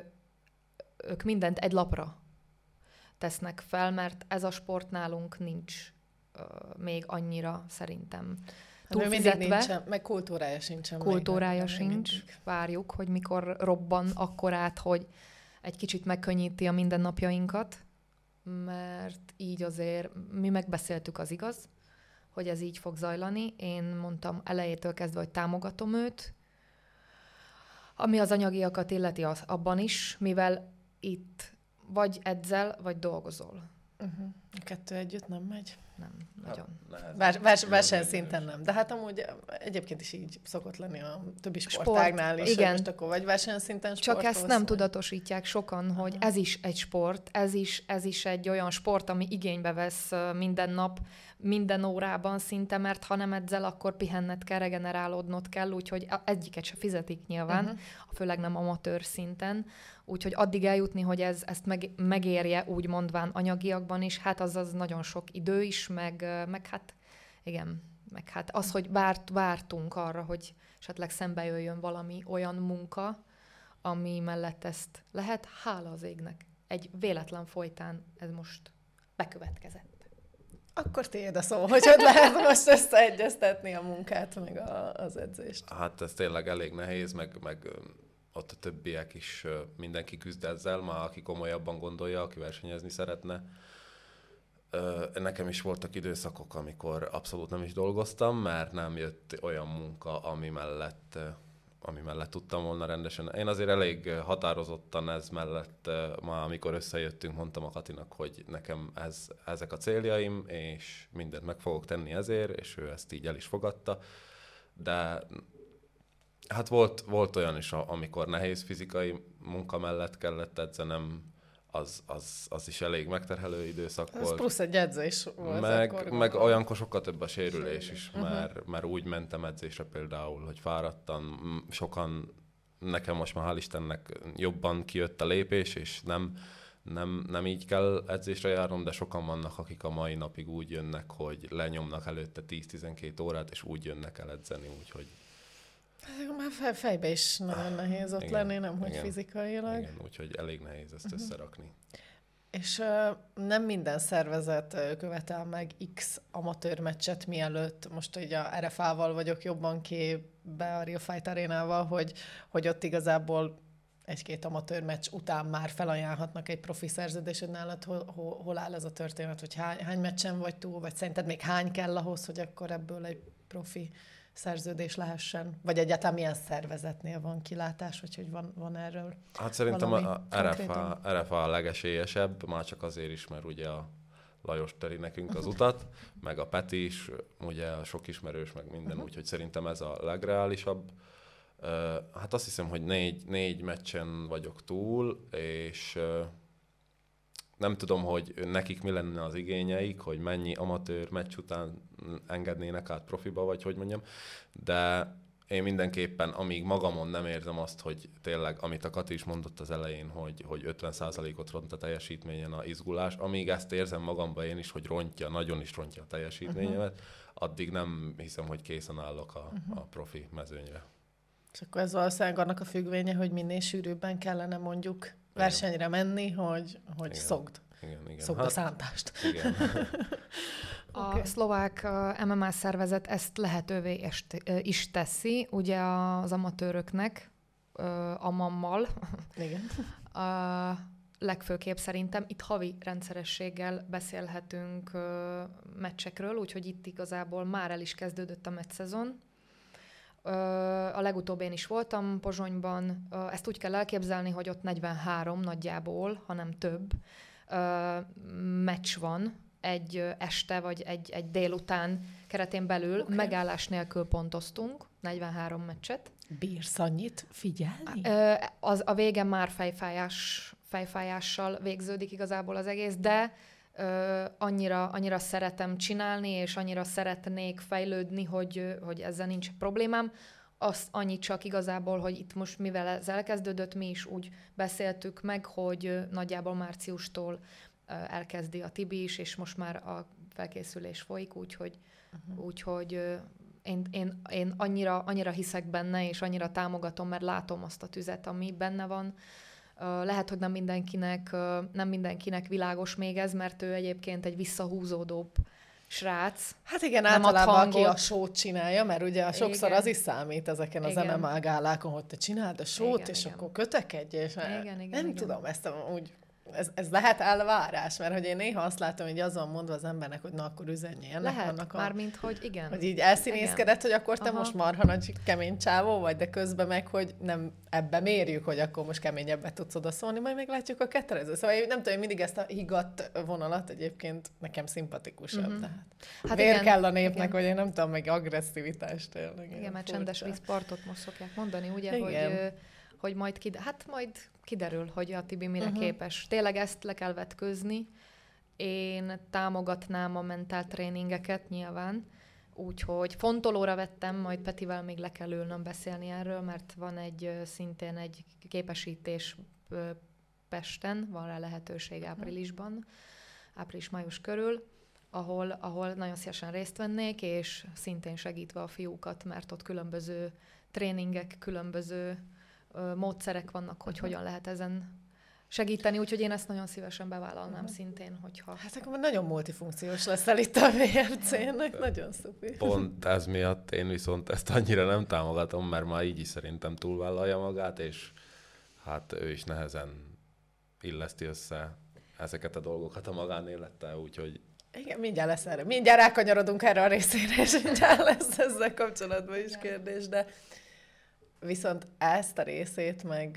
ők mindent egy lapra tesznek fel, mert ez a sport nálunk nincs még annyira szerintem túlfizetve. Nincsen, meg kultúrája sincsen. Kultúrája sincs. Várjuk, hogy mikor robban akkorát, hogy egy kicsit megkönnyíti a mindennapjainkat, mert így azért mi megbeszéltük, az igaz, hogy ez így fog zajlani. Én mondtam elejétől kezdve, hogy támogatom őt, ami az anyagiakat illeti abban is, mivel itt vagy edzel, vagy dolgozol. A kettő együtt nem megy? Nem, nagyon. Versenyszinten nem. De hát amúgy egyébként is így szokott lenni a többi sportágnál is. Igen. Most akkor vagy versenyszinten sportolsz. Csak ezt nem tudatosítják sokan, hogy ez is egy sport, ez is egy olyan sport, ami igénybe vesz minden nap, minden órában szinte, mert ha nem edzel, akkor pihenned kell, regenerálódnod kell, úgyhogy egyiket se fizetik nyilván, főleg nem amatőr szinten. Úgyhogy addig eljutni, hogy ezt megérje, úgy mondván anyagiakban is, hát az nagyon sok idő is, meg hát igen, meg hát az, hogy vártunk arra, hogy esetleg szembe jöjjön valami olyan munka, ami mellett ezt lehet, hála az égnek. Egy véletlen folytán ez most bekövetkezett. Akkor tiéd a szó, hogy lehet most összeegyeztetni a munkát, meg az edzést. Hát ez tényleg elég nehéz, meg ott a többiek is, mindenki küzd ezzel, már aki komolyabban gondolja, aki versenyezni szeretne. Nekem is voltak időszakok, amikor abszolút nem is dolgoztam, mert nem jött olyan munka, ami mellett tudtam volna rendesen. Én azért elég határozottan ez mellett, már amikor összejöttünk, mondtam a Katinak, hogy nekem ezek a céljaim, és mindent meg fogok tenni ezért, és ő ezt így el is fogadta. De hát volt olyan is, amikor nehéz fizikai munka mellett kellett edzenem, az is elég megterhelő időszak Ez volt. plusz egy edzés volt. Meg olyankor sokkal több a sérülés is, mert úgy mentem edzésre például, hogy fáradtan. Sokan, nekem most már hál' Istennek jobban kijött a lépés, és nem így kell edzésre járnom, de sokan vannak, akik a mai napig úgy jönnek, hogy lenyomnak előtte 10-12 órát, és úgy jönnek el edzeni, úgyhogy... Már fejbe is nagyon nehéz ott lenni, nem hogy fizikailag. Igen, úgyhogy elég nehéz ezt összerakni. És nem minden szervezet követel meg X amatőr meccset mielőtt, most így a RFA-val vagyok jobban képbe, a Real Fight Arénával, hogy ott igazából egy-két amatőr meccs után már felajánlhatnak egy profi szerződést, nálad hol áll ez a történet, hogy hány meccsen vagy túl, vagy szerinted még hány kell ahhoz, hogy akkor ebből egy profi szerződés lehessen? Vagy egyáltalán milyen szervezetnél van kilátás, vagy hogy van erről? Hát szerintem a RFA a legesélyesebb, már csak azért is, mert ugye a Lajos teri nekünk az utat, meg a Peti is, ugye a sok ismerős, meg minden, úgyhogy szerintem ez a legreálisabb. Hát azt hiszem, hogy négy meccsen vagyok túl, és nem tudom, hogy nekik mi lenne az igényeik, hogy mennyi amatőr meccs után engednének át profiba, vagy hogy mondjam, de én mindenképpen, amíg magamon nem érzem azt, hogy tényleg, amit a Kati is mondott az elején, hogy 50%-ot ront a teljesítményen a izgulás, amíg ezt érzem magamban én is, hogy nagyon is rontja a teljesítményemet, addig nem hiszem, hogy készen állok a profi mezőnyre. És akkor ez valószínűleg annak a függvénye, hogy minél sűrűbben kellene mondjuk versenyre menni, hogy szokd. Igen. Szokd a szántást. Igen. A szlovák MMA szervezet ezt lehetővé is teszi, ugye az amatőröknek, AMAM-mal. Igen. Legfőképp szerintem itt havi rendszerességgel beszélhetünk meccsekről, úgyhogy itt igazából már el is kezdődött a meccszezon. A legutóbb én is voltam Pozsonyban, ezt úgy kell elképzelni, hogy ott 43 nagyjából, hanem több meccs van egy este vagy egy délután keretén belül, megállás nélkül pontoztunk, 43 meccset. Bírsz annyit figyelni? A vége már fejfájással végződik igazából az egész, de annyira szeretem csinálni, és annyira szeretnék fejlődni, hogy ezzel nincs problémám. Azt annyit csak igazából, hogy itt most mivel ez elkezdődött, mi is úgy beszéltük meg, hogy nagyjából márciustól elkezdi a Tibi is, és most már a felkészülés folyik, úgyhogy én annyira hiszek benne, és annyira támogatom, mert látom azt a tüzet, ami benne van. Lehet, hogy nem mindenkinek világos még ez, mert ő egyébként egy visszahúzódóbb srác. Hát igen, általában aki a sót csinálja, mert ugye sokszor az is számít ezeken az MMA gálákon, hogy te csináld a sót, és akkor kötekedj, és nem tudom, ezt úgy... Ez lehet elvárás, mert hogy én néha azt látom, hogy azon mondva az embernek, hogy na, akkor üzenjél. Lehet, mármint, hogy igen. Hogy így elszínészkedett, hogy akkor te most marha nagy kemény csávó vagy, de közben meg, hogy nem ebbe mérjük, hogy akkor most keményebbet tudsz odaszólni, majd meglátjuk a ketterező. Szóval nem tudom, mindig ezt a higgadt vonalat egyébként nekem szimpatikusabb. Tehát hát vér kell a népnek, vagy én nem tudom, meg agresszivitást tényleg. Igen, mert csendes vízpartot most szokják mondani, ugye, hogy majd kiderül, hogy a Tibi mire képes. Tényleg ezt le kell vetkőzni. Én támogatnám a mentál tréningeket nyilván, úgyhogy fontolóra vettem, majd Petivel még le kell ülnöm beszélni erről, mert van szintén egy képesítés Pesten, van rá lehetőség áprilisban, április-május körül, ahol nagyon szívesen részt vennék, és szintén segítve a fiúkat, mert ott különböző tréningek, különböző módszerek vannak, hogy hogyan lehet ezen segíteni, úgyhogy én ezt nagyon szívesen bevállalnám szintén, hogyha... Hát akkor nagyon multifunkciós leszel itt a VFC-nek, nagyon szuper. Pont ez miatt én viszont ezt annyira nem támogatom, mert már így is szerintem túlvállalja magát, és hát ő is nehezen illeszti össze ezeket a dolgokat a magánélettel, úgyhogy... Igen, mindjárt lesz erre. Mindjárt rákanyarodunk erre a részére, és mindjárt lesz ezzel kapcsolatban is kérdés, de... Viszont ezt a részét meg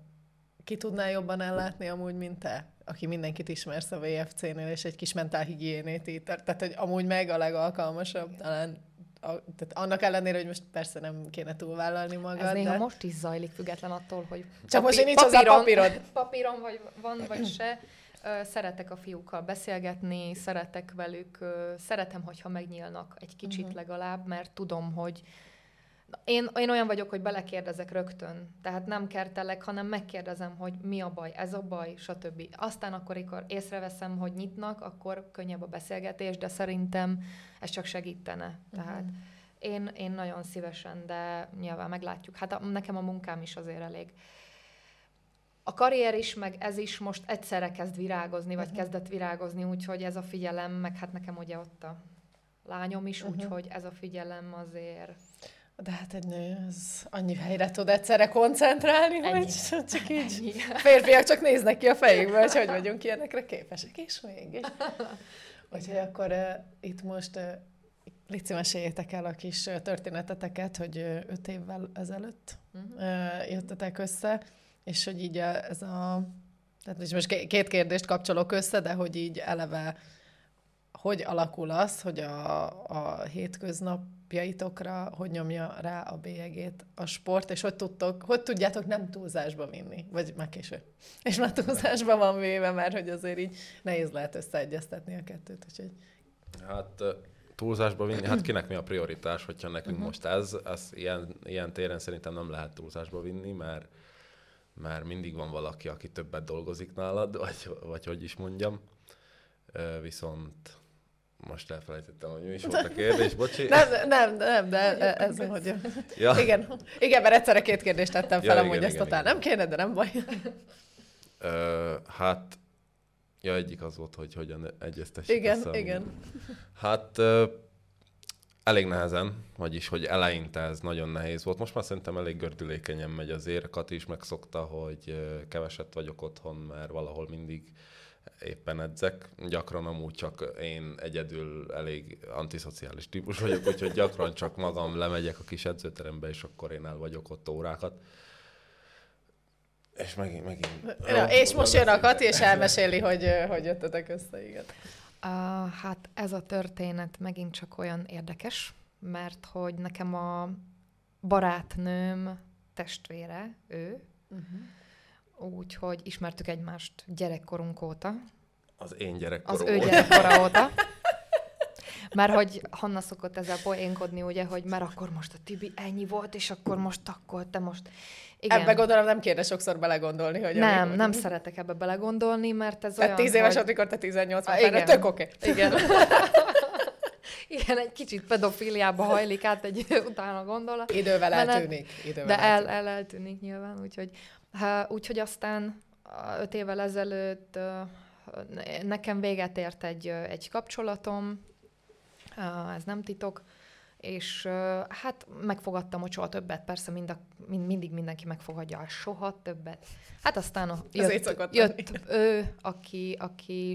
ki tudná jobban ellátni amúgy, mint te, aki mindenkit ismersz a VFC-nél, és egy kis mentálhigiénét itt. Tehát, hogy amúgy meg a legalkalmasabb, talán tehát annak ellenére, hogy most persze nem kéne túlvállalni magad. Ez néha most is zajlik, független attól, hogy csak most nincs hozzá papírod. Papíron van, vagy se. Szeretek a fiúkkal beszélgetni, szeretek velük, szeretem, hogyha megnyílnak egy kicsit legalább, mert tudom, hogy én olyan vagyok, hogy belekérdezek rögtön. Tehát nem kertelek, hanem megkérdezem, hogy mi a baj, ez a baj, stb. Aztán akkor, amikor észreveszem, hogy nyitnak, akkor könnyebb a beszélgetés, de szerintem ez csak segítene. Tehát én nagyon szívesen, de nyilván meglátjuk. Hát nekem a munkám is azért elég. A karrier is, meg ez is most egyszerre kezd virágozni, vagy kezdett virágozni, úgyhogy ez a figyelem, meg hát nekem ugye ott a lányom is, úgyhogy ez a figyelem azért... De hát egy nő, az annyi helyre tud egyszerre koncentrálni, hogy csak így férfiak csak néznek ki a fejükből, hogy vagyunk ilyenekre képesek, és mégis. Úgyhogy akkor itt most légy meséljétek el a kis történeteteket, hogy 5 évvel ezelőtt jöttetek össze, és hogy így ez a... Tehát most 2 kérdést kapcsolok össze, de hogy így eleve hogy alakul az, hogy a hétköznapjaitokra hogy nyomja rá a bélyegét a sport, és hogy tudjátok nem túlzásba vinni? Vagy már később. És már túlzásba van véve, mert hogy azért így nehéz lehet összeegyeztetni a kettőt. Úgyhogy... Hát túlzásba vinni, hát kinek mi a prioritás, hogyha nekünk most ez ilyen téren szerintem nem lehet túlzásba vinni, mert mindig van valaki, aki többet dolgozik nálad, vagy hogy is mondjam. Viszont most elfelejtettem, hogy mi is volt a kérdés, bocsi. Nem, de ez hogy... Ja. Igen, mert egyszerre 2 kérdést tettem fel, amúgy ezt totál nem kéne, de nem baj. Hát, egyik az volt, hogy hogyan egyeztessük. Igen. Hát elég nehezen, vagyis, hogy eleinte ez nagyon nehéz volt. Most már szerintem elég gördülékenyen megy azért. Kati is megszokta, hogy keveset vagyok otthon, mert valahol mindig éppen edzek. Gyakran amúgy csak én egyedül elég antiszociális típus vagyok, úgyhogy gyakran csak magam lemegyek a kis edzőterembe, és akkor én el vagyok ott órákat. És megint... és most jön a Kati, és elmeséli, hogy jöttetek össze, igen. Hát ez a történet megint csak olyan érdekes, mert hogy nekem a barátnőm testvére, ő, úgyhogy ismertük egymást gyerekkorunk óta. Az én gyerekkorom Az ő gyerekkora óta. Mert hogy Hanna szokott ezzel poénkodni, ugye, hogy mert akkor most a Tibi ennyi volt, és akkor most te most... Igen. Ebbe gondolom nem kéne sokszor belegondolni, hogy... Nem szeretek ebbe belegondolni, mert ez olyan, 10 éves, amikor te 18 vagy, igen. Tök oké. Igen. Igen, egy kicsit pedofíliába hajlik át egy utána gondolat. Idővel eltűnik. De eltűnik nyilván, úgyhogy aztán 5 évvel ezelőtt nekem véget ért egy kapcsolatom, ez nem titok, és hát megfogadtam, hogy soha többet, persze mindig mindenki megfogadja, soha többet. Hát aztán jött ő, aki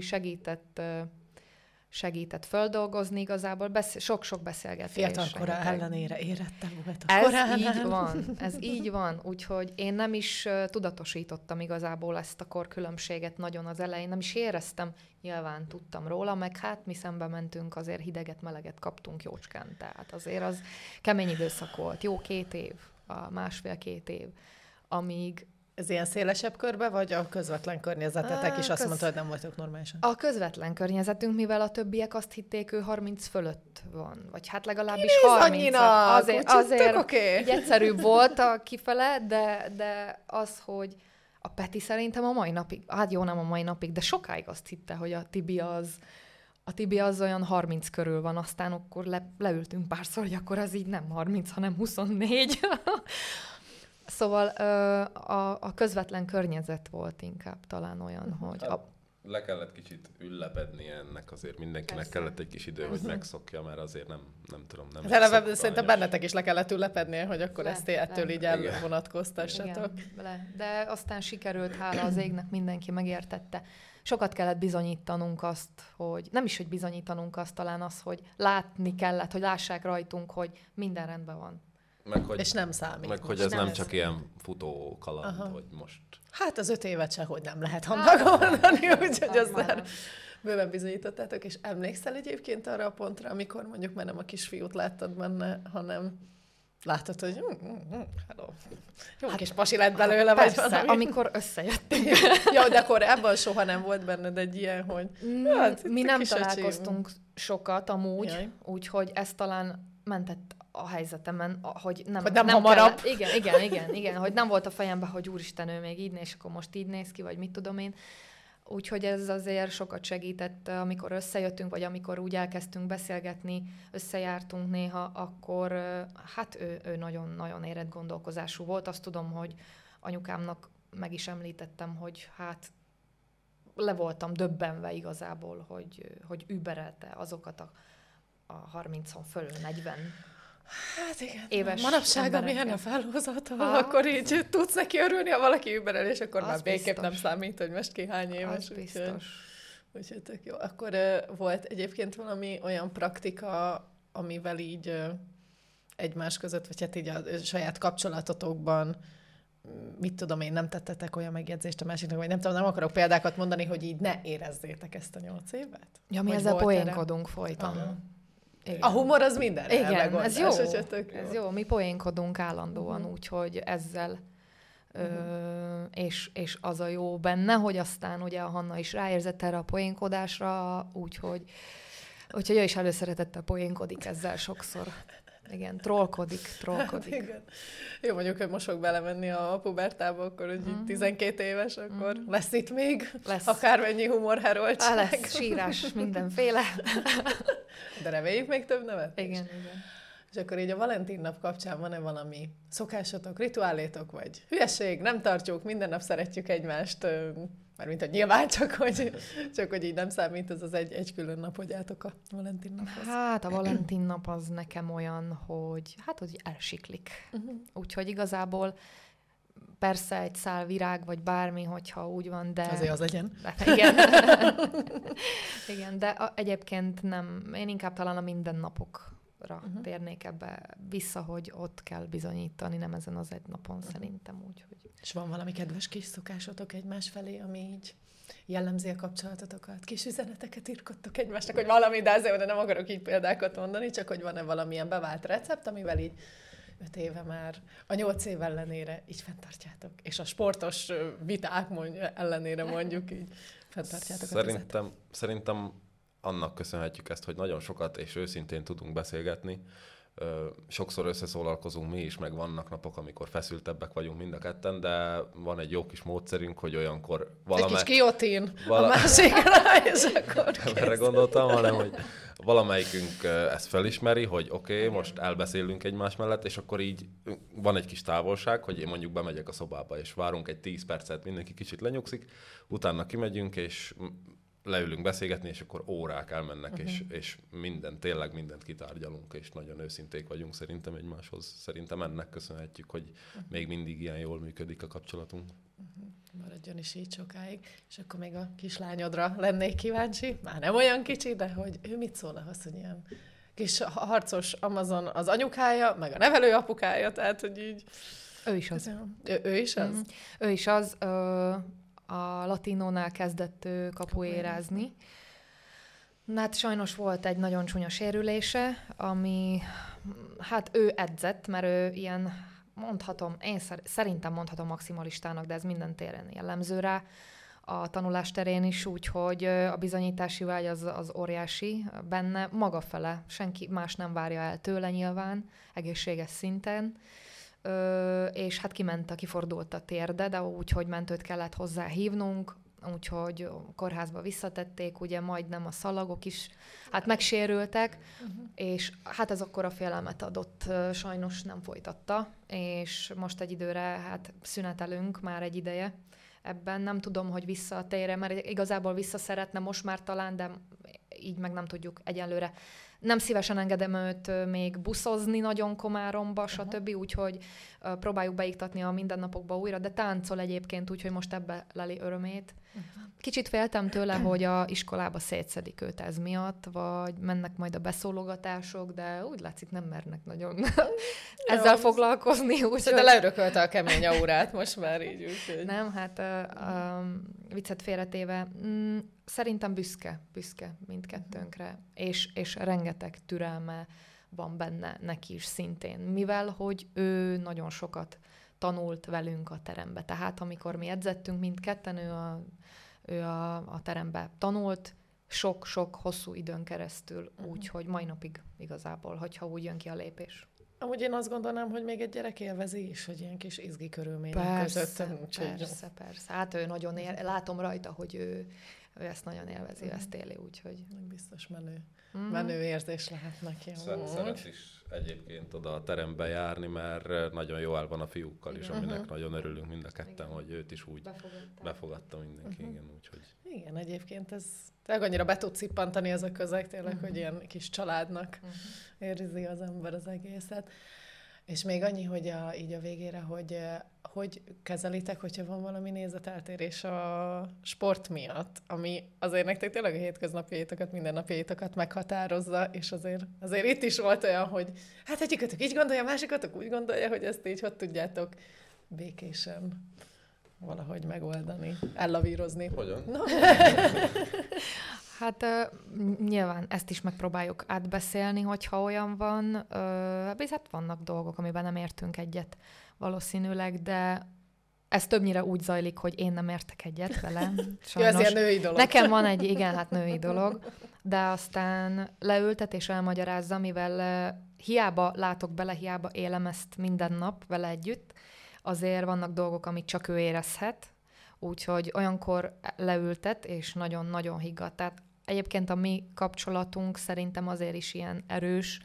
segített földolgozni igazából, sok-sok beszélgetés. Fiatalkora ellenére érettem volt a ez korán. Ez így van, úgyhogy én nem is tudatosítottam igazából ezt a korkülönbséget nagyon az elején, nem is éreztem, nyilván tudtam róla, meg hát mi szembe mentünk, azért hideget, meleget kaptunk jócskán, tehát azért az kemény időszak volt, jó 2 év, a 1,5-2 év, amíg... Ez ilyen szélesebb körbe, vagy a közvetlen környezetetek is azt mondta, hogy nem voltok normálisan? A közvetlen környezetünk, mivel a többiek azt hitték, ő 30 fölött van. Vagy hát legalábbis 30. Azért okay. Egyszerűbb volt a kifele, de az, hogy a Peti szerintem a mai napig, hát jó, nem a mai napig, de sokáig azt hitte, hogy a Tibi az olyan 30 körül van, aztán akkor leültünk párszor, hogy akkor az így nem 30, hanem 24. Szóval a közvetlen környezet volt inkább talán olyan, hogy... Le kellett kicsit üllepedni ennek, azért mindenkinek persze. Kellett egy kis idő, hogy megszokja, mert azért nem tudom. Nem eleve szerintem bennetek is le kellett üllepedni, hogy akkor ezt ettől így elvonatkoztassatok. De aztán sikerült, hála az égnek, mindenki megértette. Sokat kellett bizonyítanunk azt, hogy... Nem is, hogy bizonyítanunk azt, talán az, hogy látni kellett, hogy lássák rajtunk, hogy minden rendben van. És nem számít. Meg hogy ez nem csak ilyen futó kaland, hogy most... Hát az 5 évet sehogy nem lehet annak mondani, úgyhogy aztán bőven bizonyítottátok, és emlékszel egyébként arra a pontra, amikor mondjuk már nem a kisfiút láttad benne, hanem látod, hogy hello, jó kis pasi lett belőle, vagy persze, valami. amikor összejöttünk. Jó, de akkor ebben soha nem volt benned egy ilyen, hogy... Mi nem találkoztunk sokat amúgy, úgyhogy ez talán mentett a helyzetemen, hogy nem hamarabb. Igen, hogy nem volt a fejemben, hogy úristen, ő még így néz, és akkor most így néz ki, vagy mit tudom én. Úgyhogy ez azért sokat segített, amikor összejöttünk, vagy amikor úgy elkezdtünk beszélgetni, összejártunk néha, akkor hát ő nagyon-nagyon érett gondolkozású volt. Azt tudom, hogy anyukámnak meg is említettem, hogy hát le voltam döbbenve igazából, hogy überelte azokat a 30-on fölül 40 hát igen, éves manapság, amilyen a felhozata, akkor így tudsz neki örülni, ha valaki überel, és akkor már végképp nem számít, hogy most ki hány éves. Az biztos. Úgyhogy tök jó. Akkor volt egyébként valami olyan praktika, amivel így egymás között, vagy hát így a saját kapcsolatotokban mit tudom én, nem tettetek olyan megjegyzést a másiknak, vagy nem tudom, nem akarok példákat mondani, hogy így ne érezzétek ezt a 8 évet? Ja, mi Vagy ezzel volt poénkodunk folyton. Aha. Igen. A humor az minden. Igen, ez jó. Jó. Ez jó, mi poénkodunk állandóan, úgyhogy ezzel és az a jó benne, hogy aztán ugye a Hanna is ráérzett erre a poénkodásra, úgyhogy ő is előszeretettel poénkodik ezzel sokszor. Igen, trollkodik. Hát igen. Jó, mondjuk, hogy most fog belemenni a pubertába, akkor, hogy 12 éves, akkor lesz itt még akármennyi humorheroltság. Lesz sírás mindenféle. De reméljük még több nevet. Igen. És akkor így a Valentin nap kapcsán van-e valami szokásotok, rituálétok, vagy hülyeség, nem tartjuk, minden nap szeretjük egymást, mármint, hogy nyilván csak hogy így nem számít ez az egy külön nap, hogy álltok a Valentin naphoz. Hát a Valentin nap az nekem olyan, hogy elsiklik. Úgyhogy igazából persze egy szál virág, vagy bármi, hogyha úgy van, de... Azért az legyen. Igen. Igen, de egyébként nem. Én inkább talán a mindennapokra térnék ebbe vissza, hogy ott kell bizonyítani, nem ezen az egy napon szerintem úgy, hogy... És van valami kedves kis szokásotok egymás felé, ami így jellemzi a kapcsolatotokat? Kis üzeneteket írkodtok egymásnak, hogy valami, de azért nem akarok így példákat mondani, csak hogy van-e valamilyen bevált recept, amivel így 5 éve már, a 8 év ellenére így fenntartjátok. És a sportos viták ellenére mondjuk így fenntartjátok Szerintem annak köszönhetjük ezt, hogy nagyon sokat és őszintén tudunk beszélgetni. Sokszor összeszólalkozunk mi is, meg vannak napok, amikor feszültebbek vagyunk mind a ketten, de van egy jó kis módszerünk, hogy olyankor egy kis kiotin a másikra, és akkor nem erre gondoltam, hanem hogy valamelyikünk ezt felismeri, hogy oké, most elbeszélünk egymás mellett, és akkor így van egy kis távolság, hogy én mondjuk bemegyek a szobába, és várunk egy 10 percet, mindenki kicsit lenyugszik, utána kimegyünk, és leülünk beszélgetni, és akkor órák elmennek, és tényleg mindent kitárgyalunk, és nagyon őszinték vagyunk szerintem egymáshoz. Szerintem ennek köszönhetjük, hogy még mindig ilyen jól működik a kapcsolatunk. Maradjon is így sokáig. És akkor még a kislányodra lennék kíváncsi. Már nem olyan kicsi, de hogy ő mit szól ahhoz, hogy ilyen kis harcos Amazon az anyukája, meg a nevelő apukája, tehát, hogy így... Ő is az. Ő is az? Ő is az. A Latinónál kezdett kapuérázni. Hát sajnos volt egy nagyon csúnya sérülése, ami, hát ő edzett, mert ő ilyen, szerintem mondhatom maximalistának, de ez minden téren jellemző rá, a tanulás terén is, úgyhogy a bizonyítási vágy az óriási benne, maga fele, senki más nem várja el tőle nyilván, egészséges szinten. És hát kifordult a térde, de úgy, hogy mentőt kellett hozzá hívnunk, úgyhogy kórházba visszatették, ugye majdnem a szalagok is hát megsérültek, és hát ez akkor a félelmet adott, sajnos nem folytatta, és most egy időre hát szünetelünk már egy ideje. Ebben nem tudom, hogy visszatérre, mert igazából vissza szeretne most már talán, de így meg nem tudjuk egyelőre. Nem szívesen engedem őt még buszozni nagyon Komáromba, stb., úgyhogy próbáljuk beiktatni a mindennapokba újra, de táncol egyébként, úgyhogy most ebbe leli örömét. Kicsit féltem tőle, hogy a iskolába szétszedik őt ez miatt, vagy mennek majd a beszólogatások, de úgy látszik, nem mernek nagyon ezzel foglalkozni. De leörökölte a kemény aurát most már így. Úgyhogy... Nem, hát viccet félretéve, szerintem büszke mindkettőnkre, és rengeteg türelme van benne neki is szintén, mivel hogy ő nagyon sokat tanult velünk a terembe. Tehát amikor mi edzettünk mindketten, ő a terembe tanult, sok-sok hosszú időn keresztül, úgyhogy mai napig igazából, hogyha úgy jön ki a lépés. Amúgy én azt gondolnám, hogy még egy gyerek élvezi is, hogy ilyen kis izgi körülmények között. Persze. Hát ő nagyon látom rajta, hogy ő ezt nagyon élvezi, ezt éli, úgyhogy... Biztos menő érzés lehet neki. Szeret is egyébként oda a terembe járni, mert nagyon jó el van a fiúkkal is, aminek nagyon örülünk mind a ketten, hogy őt is úgy befogadta mindenki. Igen, úgyhogy... Igen, egyébként ez tényleg annyira be tud cippantani ez a közeg, tényleg, hogy ilyen kis családnak érzi az ember az egészet. És még annyi, hogy így a végére, hogy kezelitek, hogyha van valami nézeteltérés a sport miatt, ami azért nektek tényleg a hétköznapjaitokat, mindennapjaitokat meghatározza, és azért itt is volt olyan, hogy hát egyikötök így gondolja, másikotok úgy gondolja, hogy ezt így hogy tudjátok békésen valahogy megoldani, ellavírozni. Hogyan? No. Hát nyilván ezt is megpróbáljuk átbeszélni, hogyha olyan van. Hát vannak dolgok, amiben nem értünk egyet valószínűleg, de ez többnyire úgy zajlik, hogy én nem értek egyet vele. Jó, ez ilyen női dolog. Nekem van egy, igen, hát női dolog, de aztán leültet és elmagyarázza, mivel hiába látok bele, hiába élem ezt minden nap vele együtt, azért vannak dolgok, amit csak ő érezhet, úgyhogy olyankor leültet, és nagyon-nagyon higgadt. Tehát egyébként a mi kapcsolatunk szerintem azért is ilyen erős,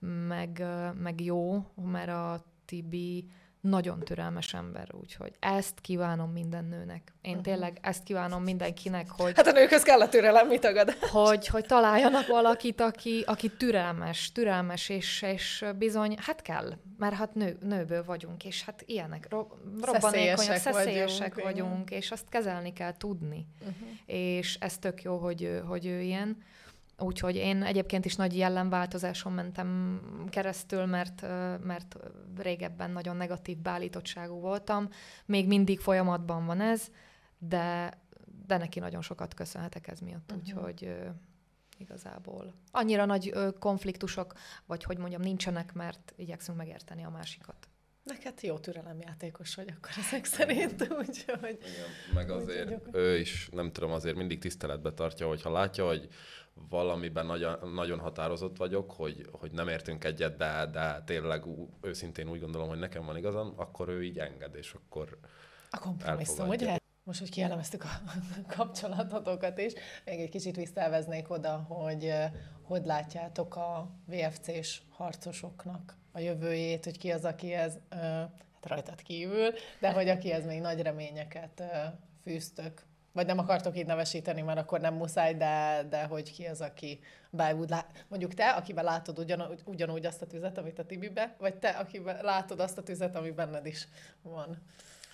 meg jó, mert a Tibi nagyon türelmes ember, úgyhogy ezt kívánom minden nőnek. Én tényleg ezt kívánom mindenkinek, hogy... Hát a nőkhöz kell a türelem, mit tagad? Hogy találjanak valakit, aki türelmes, és bizony, hát kell, mert hát nőből vagyunk, és hát ilyenek, robbanékonyak, szeszélyesek vagyunk, és azt kezelni kell tudni. És ez tök jó, hogy ő ilyen. Úgyhogy én egyébként is nagy jellemváltozáson mentem keresztül, mert régebben nagyon negatív beállítottságú voltam. Még mindig folyamatban van ez, de neki nagyon sokat köszönhetek ez miatt. Úgyhogy igazából annyira nagy konfliktusok, vagy hogy mondjam, nincsenek, mert igyekszünk megérteni a másikat. Neked jó türelemjátékos vagy akkor ezek szerint, úgyhogy... Igen, meg azért ő is, nem tudom, azért mindig tiszteletbe tartja, hogyha látja, hogy valamiben nagyon határozott vagyok, hogy nem értünk egyet, de tényleg őszintén úgy gondolom, hogy nekem van igazam, akkor ő így enged, és akkor a kompromisszum, ugye? Most, hogy kielemeztük a kapcsolatotokat is, még egy kicsit visszaveznék oda, hogy látjátok a VFC-s harcosoknak a jövőjét, hogy ki az, akihez, hát rajtad kívül, de hogy akihez még nagy reményeket fűztök. Vagy nem akartok így nevesíteni, mert akkor nem muszáj, de hogy ki az, aki mondjuk te, akiben látod ugyanúgy azt a tüzet, amit a Tibibe, vagy te, akiben látod azt a tüzet, ami benned is van.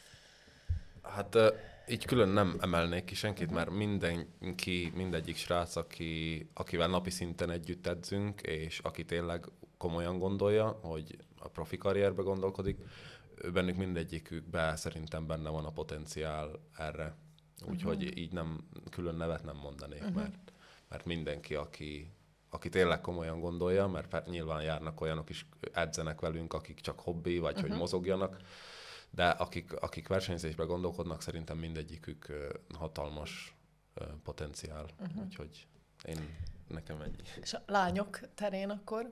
Hát így külön nem emelnék ki senkit, mert mindegyik srác, akivel napi szinten együtt edzünk, és aki tényleg komolyan gondolja, hogy a profi karrierbe gondolkodik, bennük mindegyikükben szerintem benne van a potenciál erre. Úgyhogy így nem, külön nevet nem mondanék, mert mindenki, aki tényleg komolyan gondolja, mert nyilván járnak olyanok is, edzenek velünk, akik csak hobbi, vagy hogy mozogjanak, de akik versenyzésbe gondolkodnak, szerintem mindegyikük hatalmas potenciál. Úgyhogy nekem ennyi. És a lányok terén akkor?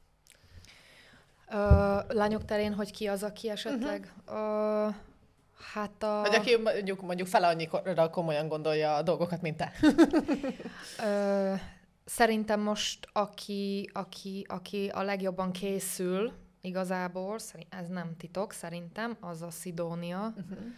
Lányok terén, hogy ki az, aki esetleg... Vagy aki mondjuk fel annyira komolyan gondolja a dolgokat, mint te. Szerintem most, aki a legjobban készül, igazából, ez nem titok, szerintem, az a Szidónia.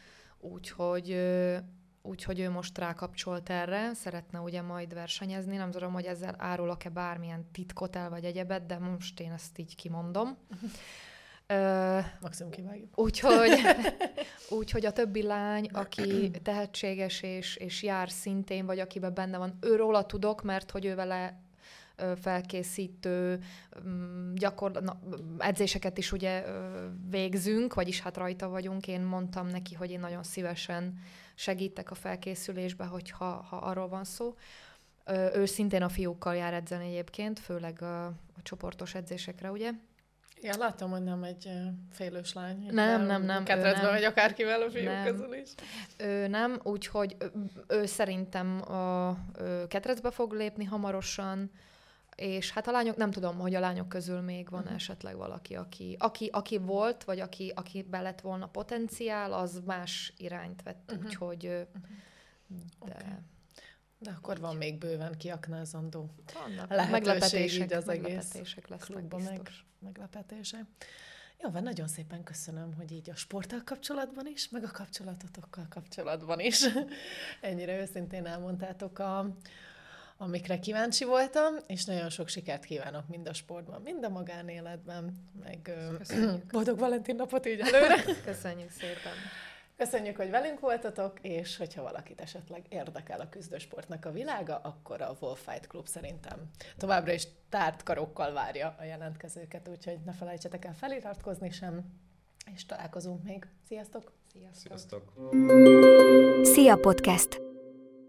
Úgyhogy ő most rákapcsolt erre, szeretne ugye majd versenyezni. Nem tudom, hogy ezzel árulok-e bármilyen titkot el, vagy egyebet, de most én ezt így kimondom. Maximum kivágjuk. Úgyhogy a többi lány, aki tehetséges és jár szintén, vagy akiben benne van, őróla tudok, mert hogy ő vele felkészítő edzéseket is ugye végzünk, vagyis hát rajta vagyunk. Én mondtam neki, hogy én nagyon szívesen segítek a felkészülésbe, hogyha arról van szó. Ő szintén a fiúkkal jár edzeni egyébként, főleg a csoportos edzésekre, ugye? Ja, látom, hogy nem egy félős lány. Nem. Ketrecben vagy akárkivel a fiúk közül is. Nem, úgyhogy ő szerintem ketrecbe fog lépni hamarosan, és hát a lányok, nem tudom, hogy a lányok közül még van esetleg valaki, aki volt, vagy aki be lett volna potenciál, az más irányt vett, úgyhogy De akkor van még bőven kiaknázandó meglepetések, az meglepetések lesznek biztos. Meglepetése. Jó, van, nagyon szépen köszönöm, hogy így a sporttal kapcsolatban is, meg a kapcsolatotokkal kapcsolatban is ennyire őszintén elmondtátok, amikre kíváncsi voltam, és nagyon sok sikert kívánok mind a sportban, mind a magánéletben, meg boldog Valentin napot így előre. Köszönjük szépen! Köszönjük, hogy velünk voltatok, és hogyha valakit esetleg érdekel a küzdősportnak a világa, akkor a Wolf Fight Club szerintem továbbra is tárt karokkal várja a jelentkezőket, úgyhogy ne felejtsetek el feliratkozni sem, és találkozunk még. Sziasztok! Sziasztok! Szia Podcast!